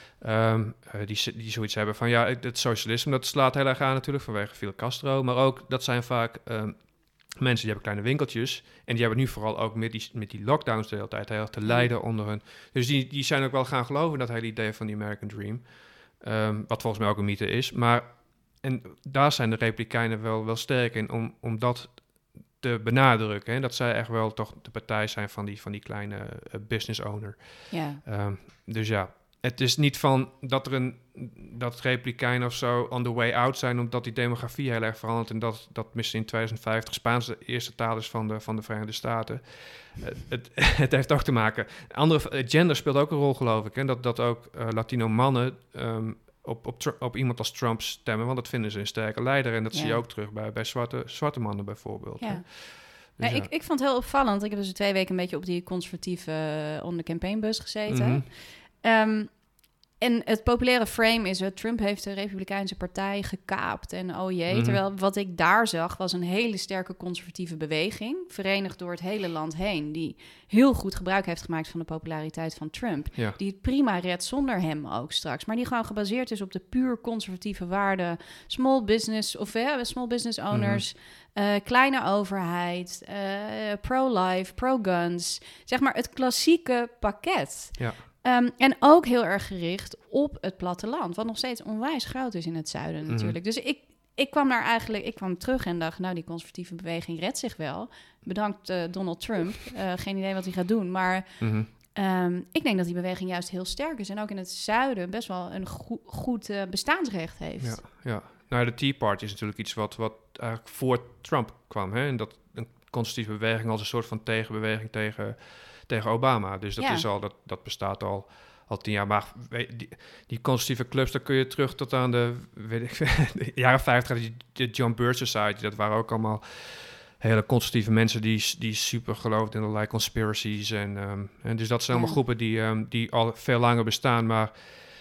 um, uh, die, die zoiets hebben van... ja, het socialisme, dat slaat heel erg aan natuurlijk... vanwege Fidel Castro, maar ook dat zijn vaak... Um, mensen die hebben kleine winkeltjes... en die hebben nu vooral ook met die, met die lockdowns de hele tijd... heel erg te lijden onder hun... Dus die, die zijn ook wel gaan geloven in dat hele idee van die American Dream. Um, wat volgens mij ook een mythe is. Maar en daar zijn de Republikeinen wel, wel sterk in... om, om dat te benadrukken. Hè? Dat zij echt wel toch de partij zijn van die, van die kleine uh, business owner. Ja. Um, dus ja... Het is niet van dat er een dat Republikeinen of zo on the way out zijn, omdat die demografie heel erg verandert en dat, dat misschien in twintig vijftig Spaans de eerste taal is van de, van de Verenigde Staten. Uh, het, het heeft ook te maken. Andere gender speelt ook een rol, geloof ik. Hè? Dat, dat ook uh, Latino mannen um, op, op, op iemand als Trump stemmen, want dat vinden ze een sterke leider. En dat ja. zie je ook terug bij, bij zwarte, zwarte mannen bijvoorbeeld. Ja. Hè? Dus nee, ja. ik, ik vond het heel opvallend. Ik heb dus twee weken een beetje op die conservatieve uh, on the campaignbus gezeten. Mm-hmm. Um, En het populaire frame is... Uh, Trump heeft de Republikeinse partij gekaapt en oh jee. Mm-hmm. Terwijl wat ik daar zag was een hele sterke conservatieve beweging... verenigd door het hele land heen... die heel goed gebruik heeft gemaakt van de populariteit van Trump. Ja. Die het prima redt zonder hem ook straks. Maar die gewoon gebaseerd is op de puur conservatieve waarden. Small business, of eh, small business owners... Mm-hmm. Uh, kleine overheid, uh, pro-life, pro-guns. Zeg maar het klassieke pakket. Ja. Um, en ook heel erg gericht op het platteland, wat nog steeds onwijs groot is in het zuiden natuurlijk. Mm-hmm. Dus ik, ik kwam daar eigenlijk, ik kwam terug en dacht, nou, die conservatieve beweging redt zich wel. Bedankt uh, Donald Trump. Uh, geen idee wat hij gaat doen, maar mm-hmm. um, ik denk dat die beweging juist heel sterk is en ook in het zuiden best wel een go- goed uh, bestaansrecht heeft. Ja, ja. Nou, de Tea Party is natuurlijk iets wat, wat eigenlijk voor Trump kwam, hè? En dat een conservatieve beweging als een soort van tegenbeweging tegen... tegen Obama. Dus dat, ja. is al, dat, dat bestaat al, al tien jaar. Maar die, die conservatieve clubs, daar kun je terug tot aan de, weet ik, de jaren vijftig. Die, de John Birch Society, dat waren ook allemaal hele conservatieve mensen... die, die super geloofden in allerlei conspiracies. En, um, en dus dat zijn allemaal ja. groepen die, um, die al veel langer bestaan... maar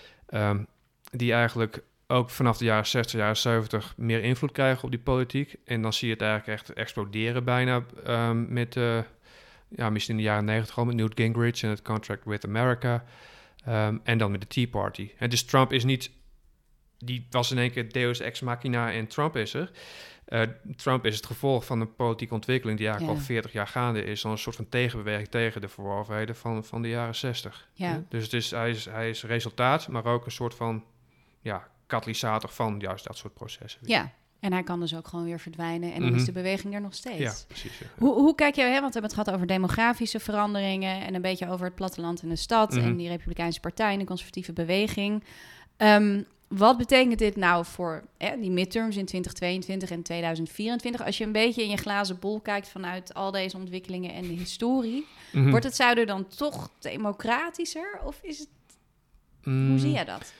um, die eigenlijk ook vanaf de jaren zestig, jaren zeventig... meer invloed krijgen op die politiek. En dan zie je het eigenlijk echt exploderen bijna um, met... Uh, Ja, misschien in de jaren negentig al met Newt Gingrich en het Contract with America. Um, en dan met de Tea Party. En dus Trump is niet... Die was in één keer Deus ex machina en Trump is er. Uh, Trump is het gevolg van een politieke ontwikkeling... die eigenlijk ja. al veertig jaar gaande is. Dan een soort van tegenbeweging tegen de verworvenheden van, van de jaren zestig. Ja. Ja? Dus het is, hij, is, hij is resultaat, maar ook een soort van... ja, katalysator van juist dat soort processen. Ja. En hij kan dus ook gewoon weer verdwijnen. En dan mm-hmm. is de beweging er nog steeds. Ja, precies. Ja. Hoe, hoe kijk jij, hè? Want we hebben het gehad over demografische veranderingen... en een beetje over het platteland en de stad... Mm-hmm. en die Republikeinse partij en de conservatieve beweging. Um, wat betekent dit nou voor hè, die midterms in twintig tweeëntwintig en tweeduizend vierentwintig? Als je een beetje in je glazen bol kijkt... vanuit al deze ontwikkelingen en de historie... Mm-hmm. wordt het zuiden dan toch democratischer? Of is het... Mm. Hoe zie jij dat?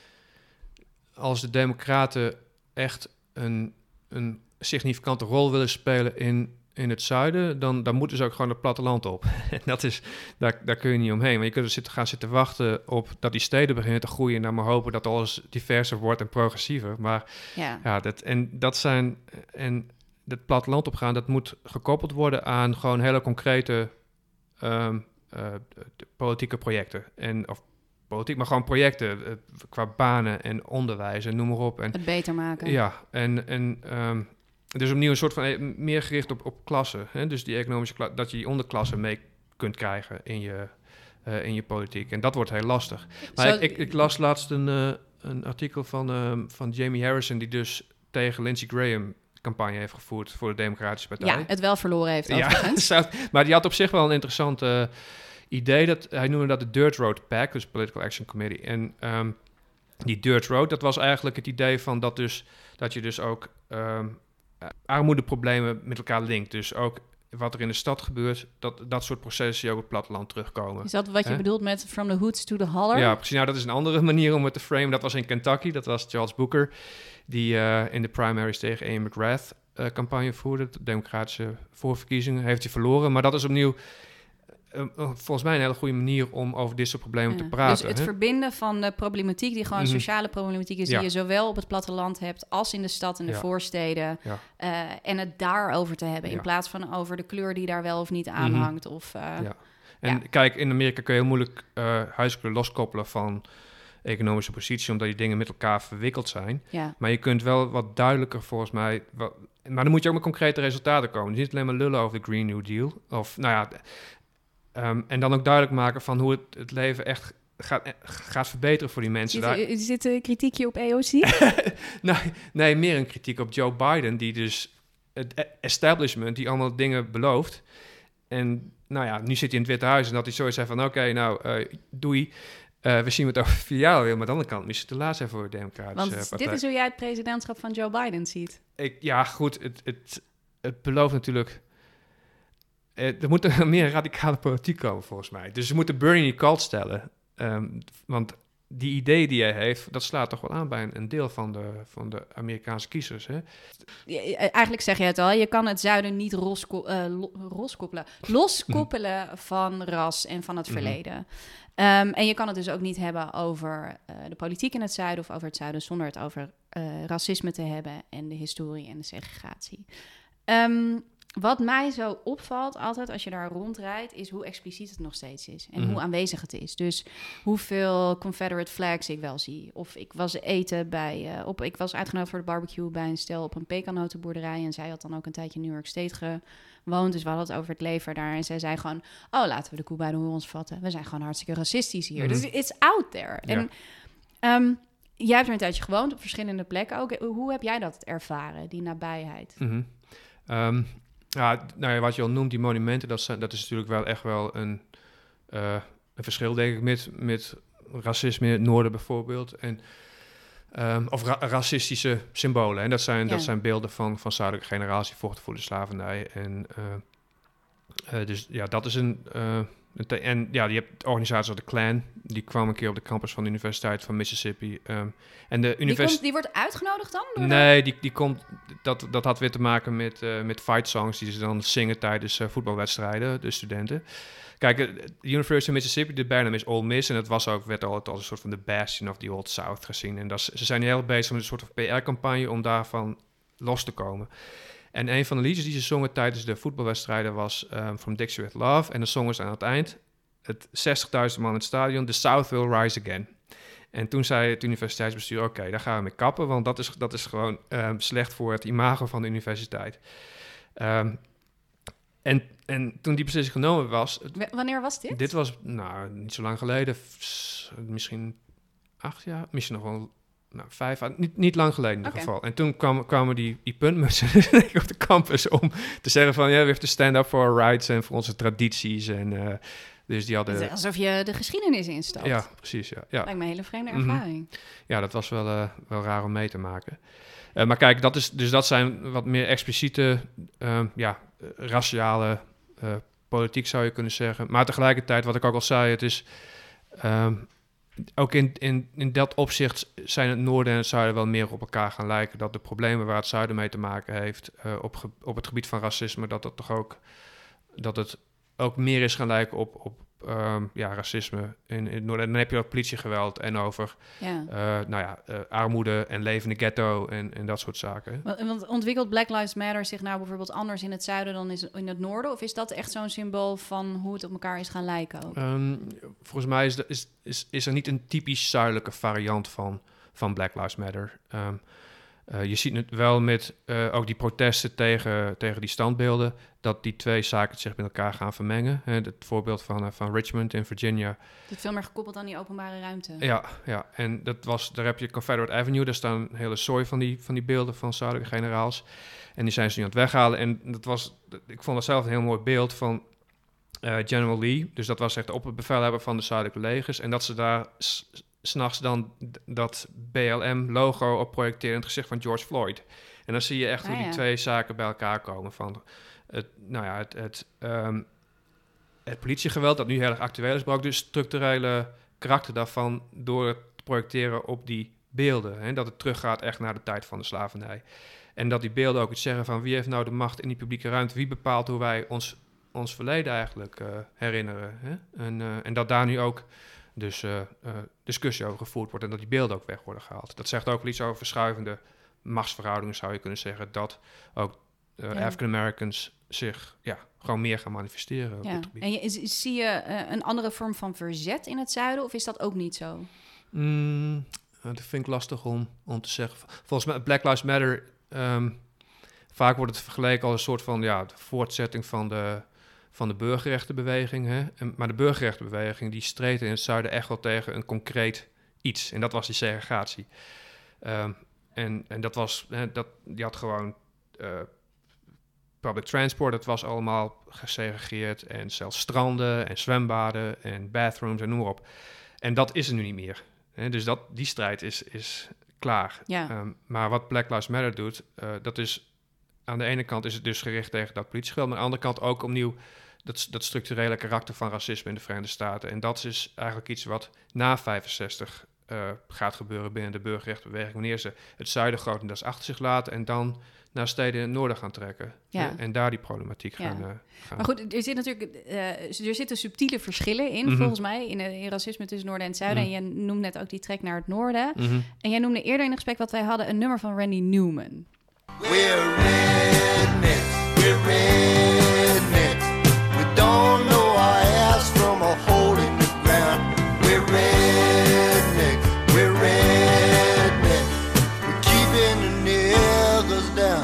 Als de democraten echt... een een significante rol willen spelen in, in het zuiden, dan, dan moeten ze ook gewoon het platteland op. En dat is, daar, daar kun je niet omheen. Maar je kunt er zitten, gaan zitten wachten op dat die steden beginnen te groeien en dan maar hopen dat alles diverser wordt en progressiever. Maar ja, ja dat, en dat zijn, en het platteland opgaan, dat moet gekoppeld worden aan gewoon hele concrete um, uh, politieke projecten. En, of politiek, maar gewoon projecten uh, qua banen en onderwijs en noem maar op. En, het beter maken. Ja, en, en um, dus opnieuw een soort van uh, meer gericht op, op klassen. Hè? Dus die economische kla- dat je die onderklasse mee kunt krijgen in je, uh, in je politiek. En dat wordt heel lastig. Maar Zo, ik, ik, ik las laatst een, uh, een artikel van, uh, van Jamie Harrison, die dus tegen Lindsey Graham campagne heeft gevoerd voor de Democratische Partij. Ja, het wel verloren heeft overigens. Ja, maar die had op zich wel een interessante... Uh, idee, dat hij noemde dat de Dirt Road Pact, dus Political Action Committee. En um, die Dirt Road, dat was eigenlijk het idee van dat, dus, dat je dus ook um, armoedeproblemen met elkaar linkt. Dus ook wat er in de stad gebeurt, dat, dat soort processen die ook op het platteland terugkomen. Is dat wat je He? bedoelt met from the hoods to the holler? Ja, precies. Nou, dat is een andere manier om het te framen. Dat was in Kentucky, dat was Charles Booker, die uh, in de primaries tegen Amy McGrath uh, campagne voerde. De democratische voorverkiezingen heeft hij verloren. Maar dat is opnieuw... Uh, volgens mij een hele goede manier om over dit soort problemen ja. te praten. Dus het hè? verbinden van de problematiek die gewoon mm-hmm. sociale problematiek is... Ja. die je zowel op het platteland hebt als in de stad en de ja. voorsteden. Ja. Uh, en het daarover te hebben... Ja. in plaats van over de kleur die daar wel of niet aan mm-hmm. hangt. Of, uh, ja. En ja. kijk, in Amerika kun je heel moeilijk uh, huiskleur loskoppelen van economische positie... omdat die dingen met elkaar verwikkeld zijn. Ja. Maar je kunt wel wat duidelijker volgens mij... Wat, maar dan moet je ook met concrete resultaten komen. Dus niet alleen maar lullen over de Green New Deal. Of nou ja... Um, en dan ook duidelijk maken van hoe het, het leven echt gaat, gaat verbeteren voor die mensen. Zit, Daar... zit een kritiekje op A O C? nee, nee, meer een kritiek op Joe Biden, die dus het establishment, die allemaal dingen belooft. En nou ja, nu zit hij in het Witte Huis en dat hij zo zei van... oké, okay, nou, uh, doei. Uh, we zien het over vier jaar weer, maar aan de andere kant is het te laat zijn voor de Democratische Want Partij. dit is hoe jij het presidentschap van Joe Biden ziet. Ik, ja, goed, het, het, het belooft natuurlijk... Er moet een meer radicale politiek komen, volgens mij. Dus ze moeten Bernie niet kalt stellen. Um, want die idee die hij heeft, dat slaat toch wel aan bij een, een deel van de, van de Amerikaanse kiezers. Hè? Ja, eigenlijk zeg je het al, je kan het zuiden niet rosko- uh, lo- roskoppelen, loskoppelen van ras en van het Mm-hmm. verleden. Um, en je kan het dus ook niet hebben over uh, de politiek in het zuiden of over het zuiden zonder het over uh, racisme te hebben en de historie en de segregatie. Um, Wat mij zo opvalt altijd als je daar rondrijdt, is hoe expliciet het nog steeds is. En Mm-hmm. hoe aanwezig het is. Dus hoeveel Confederate flags ik wel zie. Of ik was eten bij, uh, op, ik was uitgenodigd voor de barbecue bij een stel op een pekannotenboerderij. En zij had dan ook een tijdje in New York State gewoond. Dus we hadden het over het leven daar. En zij zei gewoon, oh, laten we de koe bij de horens vatten. We zijn gewoon hartstikke racistisch hier. Mm-hmm. Dus it's out there. Ja. En um, jij hebt er een tijdje gewoond op verschillende plekken ook. Hoe heb jij dat ervaren, die nabijheid? Mm-hmm. Um, Ja, nou ja, wat je al noemt, die monumenten, dat, zijn, dat is natuurlijk wel echt wel een, uh, een verschil, denk ik, met, met racisme in het noorden bijvoorbeeld. En, um, of ra- racistische symbolen. En dat zijn, Ja. dat zijn beelden van, van zuidelijke generatie, vochten voor de slavernij. En, uh, uh, dus ja, dat is een... Uh, een te- en ja, je hebt organisaties als de Klan, die kwam een keer op de campus van de Universiteit van Mississippi. Um, en de Die, univers- komt, die wordt uitgenodigd dan? Door Nee, die, die komt, dat, dat had weer te maken met, uh, met fight songs die ze dan zingen tijdens uh, voetbalwedstrijden, de studenten. Kijk, uh, de University of Mississippi, de bijnaam is Ole Miss en dat was ook, werd altijd als een soort van de bastion of the Old South gezien. En dat is, ze zijn heel bezig met een soort van P R-campagne om daarvan los te komen. En een van de liedjes die ze zongen tijdens de voetbalwedstrijden was um, From Dixie With Love. En dan zongen ze aan het eind, het zestigduizend man in het stadion, The South Will Rise Again. En toen zei het universiteitsbestuur, oké, okay, daar gaan we mee kappen, want dat is, dat is gewoon um, slecht voor het imago van de universiteit. Um, en, en toen die beslissing genomen was... W- wanneer was dit? Dit was, nou, niet zo lang geleden, f- misschien acht jaar, misschien nog wel... Nou, vijf, niet, niet lang geleden in ieder Okay. geval. En toen kwam, kwamen die, die puntmutsen op de campus om te zeggen van... ja, yeah, we have to stand up for our rights en voor onze tradities. En, uh, dus die hadden... Het is alsof je de geschiedenis instapt. Ja, precies, ja. ja. Lijkt me een hele vreemde Mm-hmm. ervaring. Ja, dat was wel, uh, wel raar om mee te maken. Uh, maar kijk, dat is, dus dat zijn wat meer expliciete, uh, ja, raciale uh, politiek zou je kunnen zeggen. Maar tegelijkertijd, wat ik ook al zei, het is... Um, Ook in, in, in dat opzicht zijn het noorden en het zuiden wel meer op elkaar gaan lijken. Dat de problemen waar het zuiden mee te maken heeft uh, op, ge, op het gebied van racisme, dat het toch ook, dat het ook meer is gaan lijken op, op um, ja, racisme in, in het noorden. En dan heb je ook politiegeweld en over Ja. uh, nou ja, uh, armoede en leven in de ghetto en, en dat soort zaken. Want, want ontwikkelt Black Lives Matter zich nou bijvoorbeeld anders in het zuiden dan is in het noorden? Of is dat echt zo'n symbool van hoe het op elkaar is gaan lijken ook? Um, volgens mij is, de, is, is, is er niet een typisch zuidelijke variant van, van Black Lives Matter. Um, uh, je ziet het wel met uh, ook die protesten tegen, tegen die standbeelden, dat die twee zaken zich met elkaar gaan vermengen. Hè, het voorbeeld van, uh, van Richmond in Virginia. Het is veel meer gekoppeld aan die openbare ruimte. Ja, ja, en dat was, daar heb je Confederate Avenue, daar staan een hele zooi van die, van die beelden van zuidelijke generaals. En die zijn ze nu aan het weghalen. En dat was, ik vond dat zelf een heel mooi beeld van uh, General Lee. Dus dat was echt de opperbevelhebber van de zuidelijke legers. En dat ze daar s- s'nachts dan d- dat B L M-logo op projecteren in het gezicht van George Floyd. En dan zie je echt Ah, hoe die ja. twee zaken bij elkaar komen. Van het, nou ja, het, het, um, het politiegeweld, dat nu heel erg actueel is, maar ook de structurele karakter daarvan door het te projecteren op die beelden. Hè? Dat het teruggaat echt naar de tijd van de slavernij. En dat die beelden ook iets zeggen van wie heeft nou de macht in die publieke ruimte, wie bepaalt hoe wij ons, ons verleden eigenlijk uh, herinneren. Hè? En, uh, en dat daar nu ook dus uh, uh, discussie over gevoerd wordt en dat die beelden ook weg worden gehaald. Dat zegt ook wel iets over verschuivende machtsverhoudingen, zou je kunnen zeggen, dat ook uh, Ja. African Americans zich ja, gewoon meer gaan manifesteren op Ja. dit gebied. En je, is- zie je uh, een andere vorm van verzet in het zuiden? Of is dat ook niet zo? Mm, dat vind ik lastig om, om te zeggen. Volgens mij, Black Lives Matter, um, vaak wordt het vergeleken als een soort van ja, de voortzetting van de, van de burgerrechtenbeweging. Hè? En, maar de burgerrechtenbeweging die streed in het zuiden echt wel tegen een concreet iets. En dat was die segregatie. Um, en, en dat was, hè, dat, die had gewoon uh, public transport, dat was allemaal gesegregeerd. En zelfs stranden en zwembaden en bathrooms en noem maar op. En dat is er nu niet meer. Hè? Dus dat, die strijd is, is klaar. Ja. Um, maar wat Black Lives Matter doet, uh, dat is aan de ene kant is het dus gericht tegen dat politiegeweld, maar aan de andere kant ook opnieuw dat, dat structurele karakter van racisme in de Verenigde Staten. En dat is eigenlijk iets wat na vijfenzestig uh, gaat gebeuren binnen de burgerrechtenbeweging, wanneer ze het zuiden grotendeels achter zich laten en dan naar steden in het noorden gaan trekken. Ja. Uh, en daar die problematiek ja. gaan, uh, gaan... Maar goed, er zit natuurlijk uh, er zitten subtiele verschillen in, mm-hmm. volgens mij, in, in racisme tussen noorden en het zuiden. Mm. En je noemde net ook die trek naar het noorden. Mm-hmm. En jij noemde eerder in het gesprek wat wij hadden een nummer van Randy Newman. We're rednecks, we're rednecks. We don't know our ass from a hole in the ground. We're rednecks, we're rednecks. We're keeping the niggers down.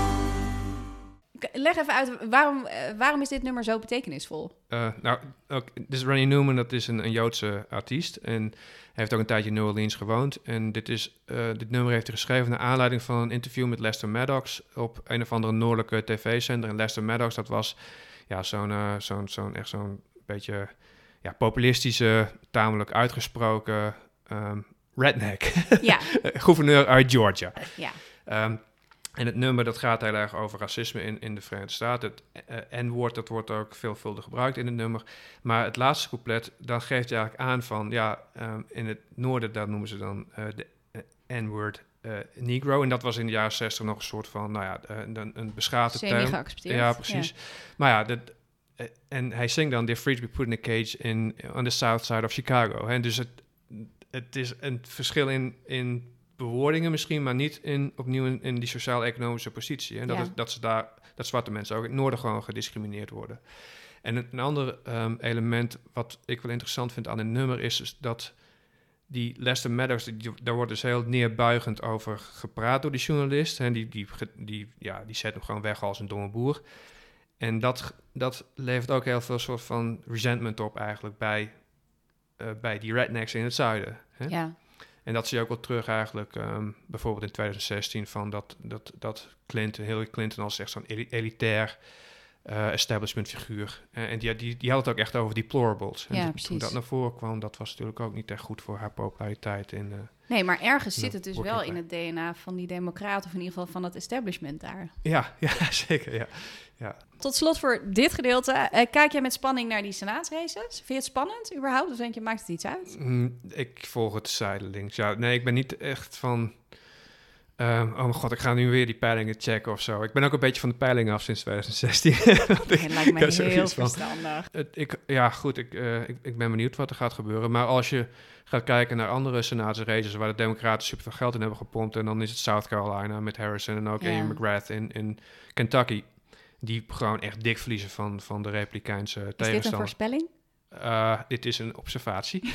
Leg even uit, waarom, uh, waarom is dit nummer zo betekenisvol? Uh, nou, ook, dus Randy Newman, dat is een, een Joodse artiest. En hij heeft ook een tijdje in New Orleans gewoond. En dit, is, uh, dit nummer heeft hij geschreven naar aanleiding van een interview met Lester Maddox op een of andere noordelijke tv-zender. En Lester Maddox, dat was ja, zo'n, uh, zo'n, zo'n, echt zo'n beetje ja, populistische, tamelijk uitgesproken um, redneck. Ja. Gouverneur uit Georgia. Ja. Um, En het nummer, dat gaat heel erg over racisme in, in de Verenigde Staten. Het uh, N-woord, dat wordt ook veelvuldig gebruikt in het nummer. Maar het laatste couplet, dan geeft hij eigenlijk aan van... ja, um, in het noorden, daar noemen ze dan uh, de uh, N-word uh, Negro. En dat was in de jaren zestig nog een soort van, nou ja, uh, een, een beschaafde term. Semi-geaccepteerd. Ja, precies. Ja. Maar ja, dat, uh, en hij zingt dan... They're free to be put in a cage in, on the south side of Chicago. En dus het, het is een verschil in... in bewoordingen misschien, maar niet in, opnieuw in, in die sociaal-economische positie. En dat, ja. is, dat, ze daar, dat zwarte mensen ook in het noorden gewoon gediscrimineerd worden. En een, een ander um, element wat ik wel interessant vind aan het nummer is, is dat die Lester Maddox, die, daar wordt dus heel neerbuigend over gepraat door die journalist. En die, die, die, ja, die zet hem gewoon weg als een domme boer. En dat, dat levert ook heel veel soort van resentment op eigenlijk bij, uh, bij die rednecks in het zuiden. Hè? Ja. En dat zie je ook wel terug eigenlijk, um, bijvoorbeeld in twintig zestien... van dat, dat, dat Clinton, Hillary Clinton als echt zo'n elitair uh, establishment figuur. Uh, en die, die, die had het ook echt over deplorables. En ja, toen, precies. toen dat naar voren kwam, dat was natuurlijk ook niet echt goed voor haar populariteit. In, uh, nee, maar ergens zit het dus working wel in het D N A van die democraten... of in ieder geval van het establishment daar. Ja, ja zeker, ja. ja. Tot slot voor dit gedeelte. Uh, kijk jij met spanning naar die senaatsraces? Vind je het spannend überhaupt? Of denk je, maakt het iets uit? Mm, ik volg het zijdelings. Ja, nee, ik ben niet echt van... Um, oh mijn god, ik ga nu weer die peilingen checken of zo. Ik ben ook een beetje van de peilingen af sinds twintig zestien. Het lijkt me heel van, verstandig. Het, ik, ja, goed, ik, uh, ik, ik ben benieuwd wat er gaat gebeuren. Maar als je gaat kijken naar andere senaatsraces... waar de democraten superveel geld in hebben gepompt... en dan is het South Carolina met Harrison en ook ja. Amy McGrath in, in Kentucky... die gewoon echt dik verliezen van, van de Republikeinse tegenstander. Is dit een voorspelling? Uh, dit is een observatie.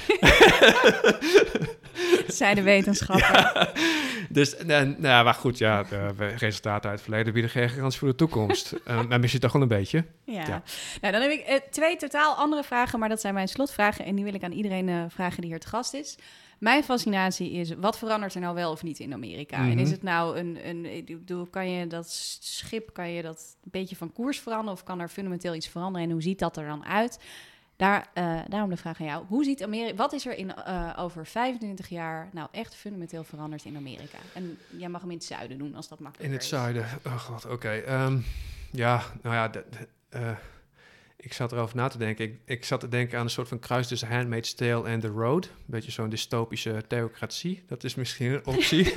Zij de wetenschappen. Ja, dus, nou, nou, maar goed, ja, de resultaten uit het verleden bieden geen garantie voor de toekomst. uh, maar misschien toch wel een beetje. Ja. ja. Nou, dan heb ik uh, twee totaal andere vragen, maar dat zijn mijn slotvragen. En die wil ik aan iedereen uh, vragen die hier te gast is. Mijn fascinatie is, wat verandert er nou wel of niet in Amerika? Mm-hmm. En is het nou een, een, ik bedoel, kan je dat schip, kan je dat een beetje van koers veranderen? Of kan er fundamenteel iets veranderen? En hoe ziet dat er dan uit? Daar, uh, daarom de vraag aan jou. Hoe ziet Amerika, wat is er in, uh, over vijfentwintig jaar nou echt fundamenteel veranderd in Amerika? En jij mag hem in het zuiden doen, als dat makkelijker is. In het is. zuiden, oh god, oké. Okay. Um, ja, nou ja, de, de, uh, ik zat erover na te denken. Ik, ik zat te denken aan een soort van kruis tussen Handmaid's Tale en The Road. Een beetje zo'n dystopische theocratie. Dat is misschien een optie.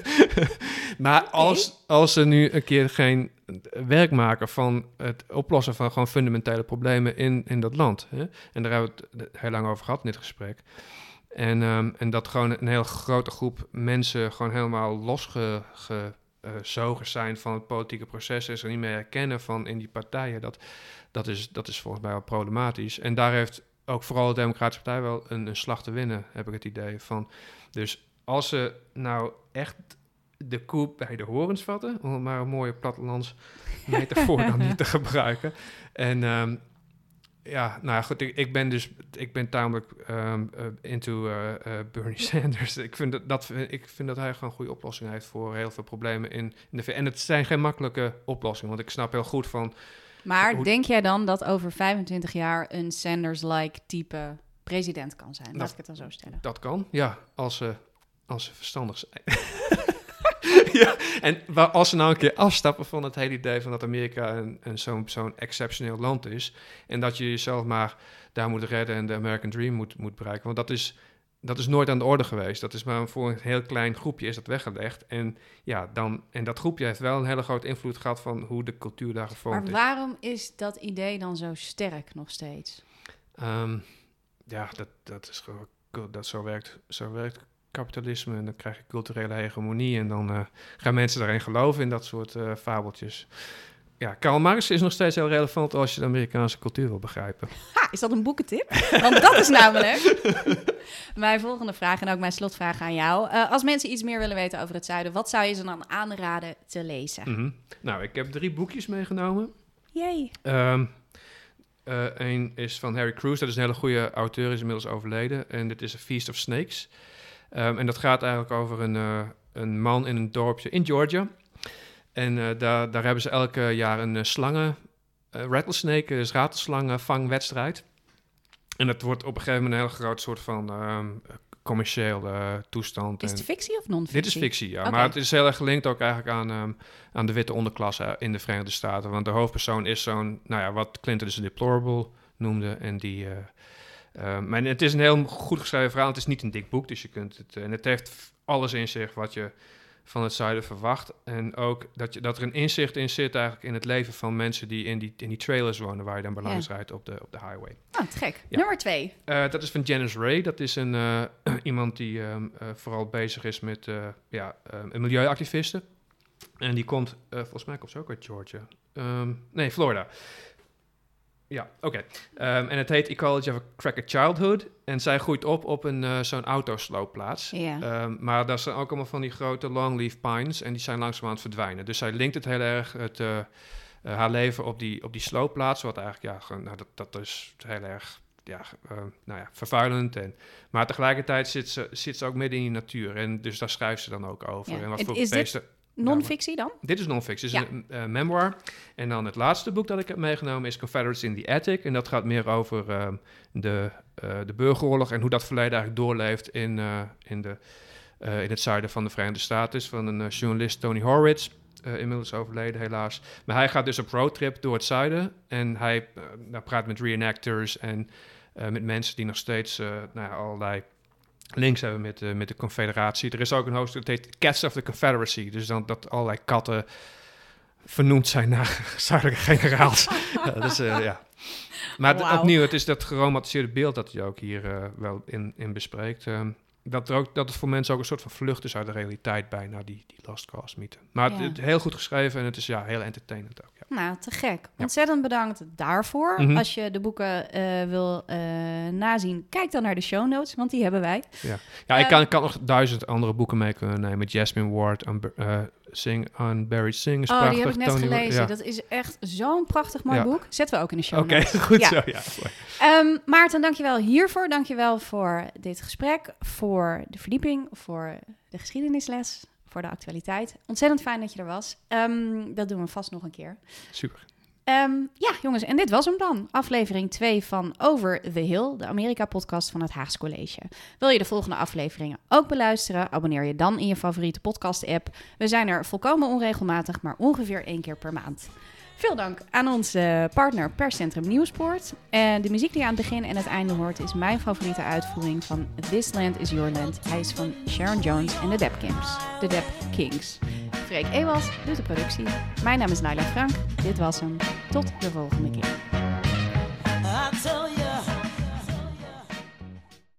Maar okay. als, als ze nu een keer geen werk maken van het oplossen van gewoon fundamentele problemen in, in dat land. Hè? En daar hebben we het heel lang over gehad in dit gesprek. En, um, en dat gewoon een heel grote groep mensen gewoon helemaal losgezogen zijn van het politieke proces. En ze niet meer herkennen van in die partijen. Dat, dat, is, dat is volgens mij wel problematisch. En daar heeft ook vooral de Democratische Partij wel een, een slag te winnen, heb ik het idee van. Dus als ze nou echt de koe bij de horens vatten, om maar een mooie plattelands metafoor dan niet te gebruiken. En um, ja, nou ja, goed, ik, ik ben dus, ik ben tamelijk um, uh, into uh, uh, Bernie Sanders. Ik vind dat, dat, ik vind dat hij gewoon een goede oplossing heeft voor heel veel problemen in, in de V N. En het zijn geen makkelijke oplossingen, want ik snap heel goed van... Maar hoe, denk jij dan dat over vijfentwintig jaar een Sanders-like type president kan zijn? Laat dat, ik het dan zo stellen. Dat kan, ja, als ze, als ze verstandig zijn. Ja, en als ze nou een keer afstappen van het hele idee van dat Amerika een, een zo'n, zo'n exceptioneel land is en dat je jezelf maar daar moet redden en de American Dream moet, moet bereiken. Want dat is, dat is nooit aan de orde geweest. Dat is maar voor een heel klein groepje is dat weggelegd. En, ja, dan, en dat groepje heeft wel een hele grote invloed gehad van hoe de cultuur daar gevormd maar is. Maar waarom is dat idee dan zo sterk nog steeds? Um, ja, dat, dat is gewoon... Dat zo werkt, zo werkt kapitalisme en dan krijg je culturele hegemonie en dan uh, gaan mensen daarin geloven in dat soort uh, fabeltjes. Ja, Karl Marx is nog steeds heel relevant als je de Amerikaanse cultuur wil begrijpen. Ha, is dat een boekentip? Want dat is namelijk mijn volgende vraag en ook mijn slotvraag aan jou. Uh, als mensen iets meer willen weten over het zuiden, wat zou je ze dan aanraden te lezen? Mm-hmm. Nou, ik heb drie boekjes meegenomen. Jee. Um, Uh, een is van Harry Crews, dat is een hele goede auteur, is inmiddels overleden. En dit is A Feast of Snakes. Um, en dat gaat eigenlijk over een, uh, een man in een dorpje in Georgia. En uh, daar, daar hebben ze elke jaar een uh, slangen, uh, rattlesnake, dus ratelslangen vangwedstrijd. En dat wordt op een gegeven moment een heel groot soort van um, commerciële uh, toestand. Is het en fictie of non-fictie? Dit is fictie, ja. Okay. Maar het is heel erg gelinkt ook eigenlijk aan, um, aan de witte onderklasse in de Verenigde Staten. Want de hoofdpersoon is zo'n, nou ja, wat Clinton dus een deplorable noemde. En die, uh, uh, maar het is een heel goed geschreven verhaal. Het is niet een dik boek, dus je kunt het... Uh, en het heeft alles in zich wat je van het zuiden verwacht. En ook dat, je, dat er een inzicht in zit eigenlijk in het leven van mensen die in die, in die trailers wonen, waar je dan belangs ja. rijdt op de, op de highway. Oh, te gek. Ja. Nummer twee. Uh, dat is van Janice Ray. Dat is een, uh, iemand die um, uh, vooral bezig is met uh, ja, um, een milieuactiviste. En die komt, uh, volgens mij komt ze ook uit Georgia. Um, nee, Florida. Ja, oké. Okay. Um, en het heet Ecology of a Cracker Childhood. En zij groeit op op een, uh, zo'n autosloopplaats. Ja. Um, maar daar zijn ook allemaal van die grote longleaf pines. En die zijn langzaam aan het verdwijnen. Dus zij linkt het heel erg, het, uh, uh, haar leven op die, op die sloopplaats. Wat eigenlijk, ja, gewoon, nou, dat, dat is heel erg ja, uh, nou ja, vervuilend. En, maar tegelijkertijd zit ze, zit ze ook midden in die natuur. En dus daar schrijft ze dan ook over. Ja. En wat en voor is beesten... dit non-fictie dan? Dit is non-fictie, dit is Ja. een uh, memoir. En dan het laatste boek dat ik heb meegenomen is Confederates in the Attic. En dat gaat meer over uh, de, uh, de burgeroorlog en hoe dat verleden eigenlijk doorleeft in, uh, in, de, uh, in het zuiden van de Verenigde Staten. Is van een uh, journalist, Tony Horwitz, uh, inmiddels overleden helaas. Maar hij gaat dus op roadtrip door het zuiden. En hij uh, nou, praat met reenactors en uh, met mensen die nog steeds uh, nou ja, allerlei... links hebben met, uh, met de Confederatie. Er is ook een hoofdstuk, het heet Cats of the Confederacy. Dus dan dat allerlei katten vernoemd zijn naar zuidelijke generaals. ja, dus, uh, ja. Maar Wow. d- opnieuw, het is dat geromantiseerde beeld dat je ook hier uh, wel in, in bespreekt. Um, dat, er ook, dat het voor mensen ook een soort van vlucht is uit de realiteit bijna, die, die Lost Cause mythe. Maar het, Ja. het heel goed geschreven en het is ja, heel entertainend ook. Ja. Nou, te gek. Ontzettend bedankt daarvoor. Mm-hmm. Als je de boeken uh, wil uh, nazien, kijk dan naar de show notes, want die hebben wij. Ja, ja ik, Uh, kan, ik kan nog duizend andere boeken mee kunnen nemen. Jasmine Ward, un, uh, Sing, Unburied Sing is Oh, prachtig. die heb ik net Tony, gelezen. ja. Dat is echt zo'n prachtig mooi Ja. boek. Zetten we ook in de show Oké, notes. goed Ja. zo. Ja. Um, Maarten, dankjewel hiervoor. Dankjewel voor dit gesprek, voor de verdieping, voor de geschiedenisles, voor de actualiteit. Ontzettend fijn dat je er was. Um, dat doen we vast nog een keer. Super. Um, ja, jongens, en dit was hem dan. Aflevering twee van Over the Hill, de Amerika-podcast van het Haags College. Wil je de volgende afleveringen ook beluisteren? Abonneer je dan in je favoriete podcast-app. We zijn er volkomen onregelmatig, maar ongeveer één keer per maand. Veel dank aan onze partner Perscentrum Nieuwsport. En de muziek die je aan het begin en het einde hoort is mijn favoriete uitvoering van This Land Is Your Land. Hij is van Sharon Jones en de Dap Kings. De Dap Kings. Freek Ewald doet de productie. Mijn naam is Laila Frank. Dit was hem. Tot de volgende keer.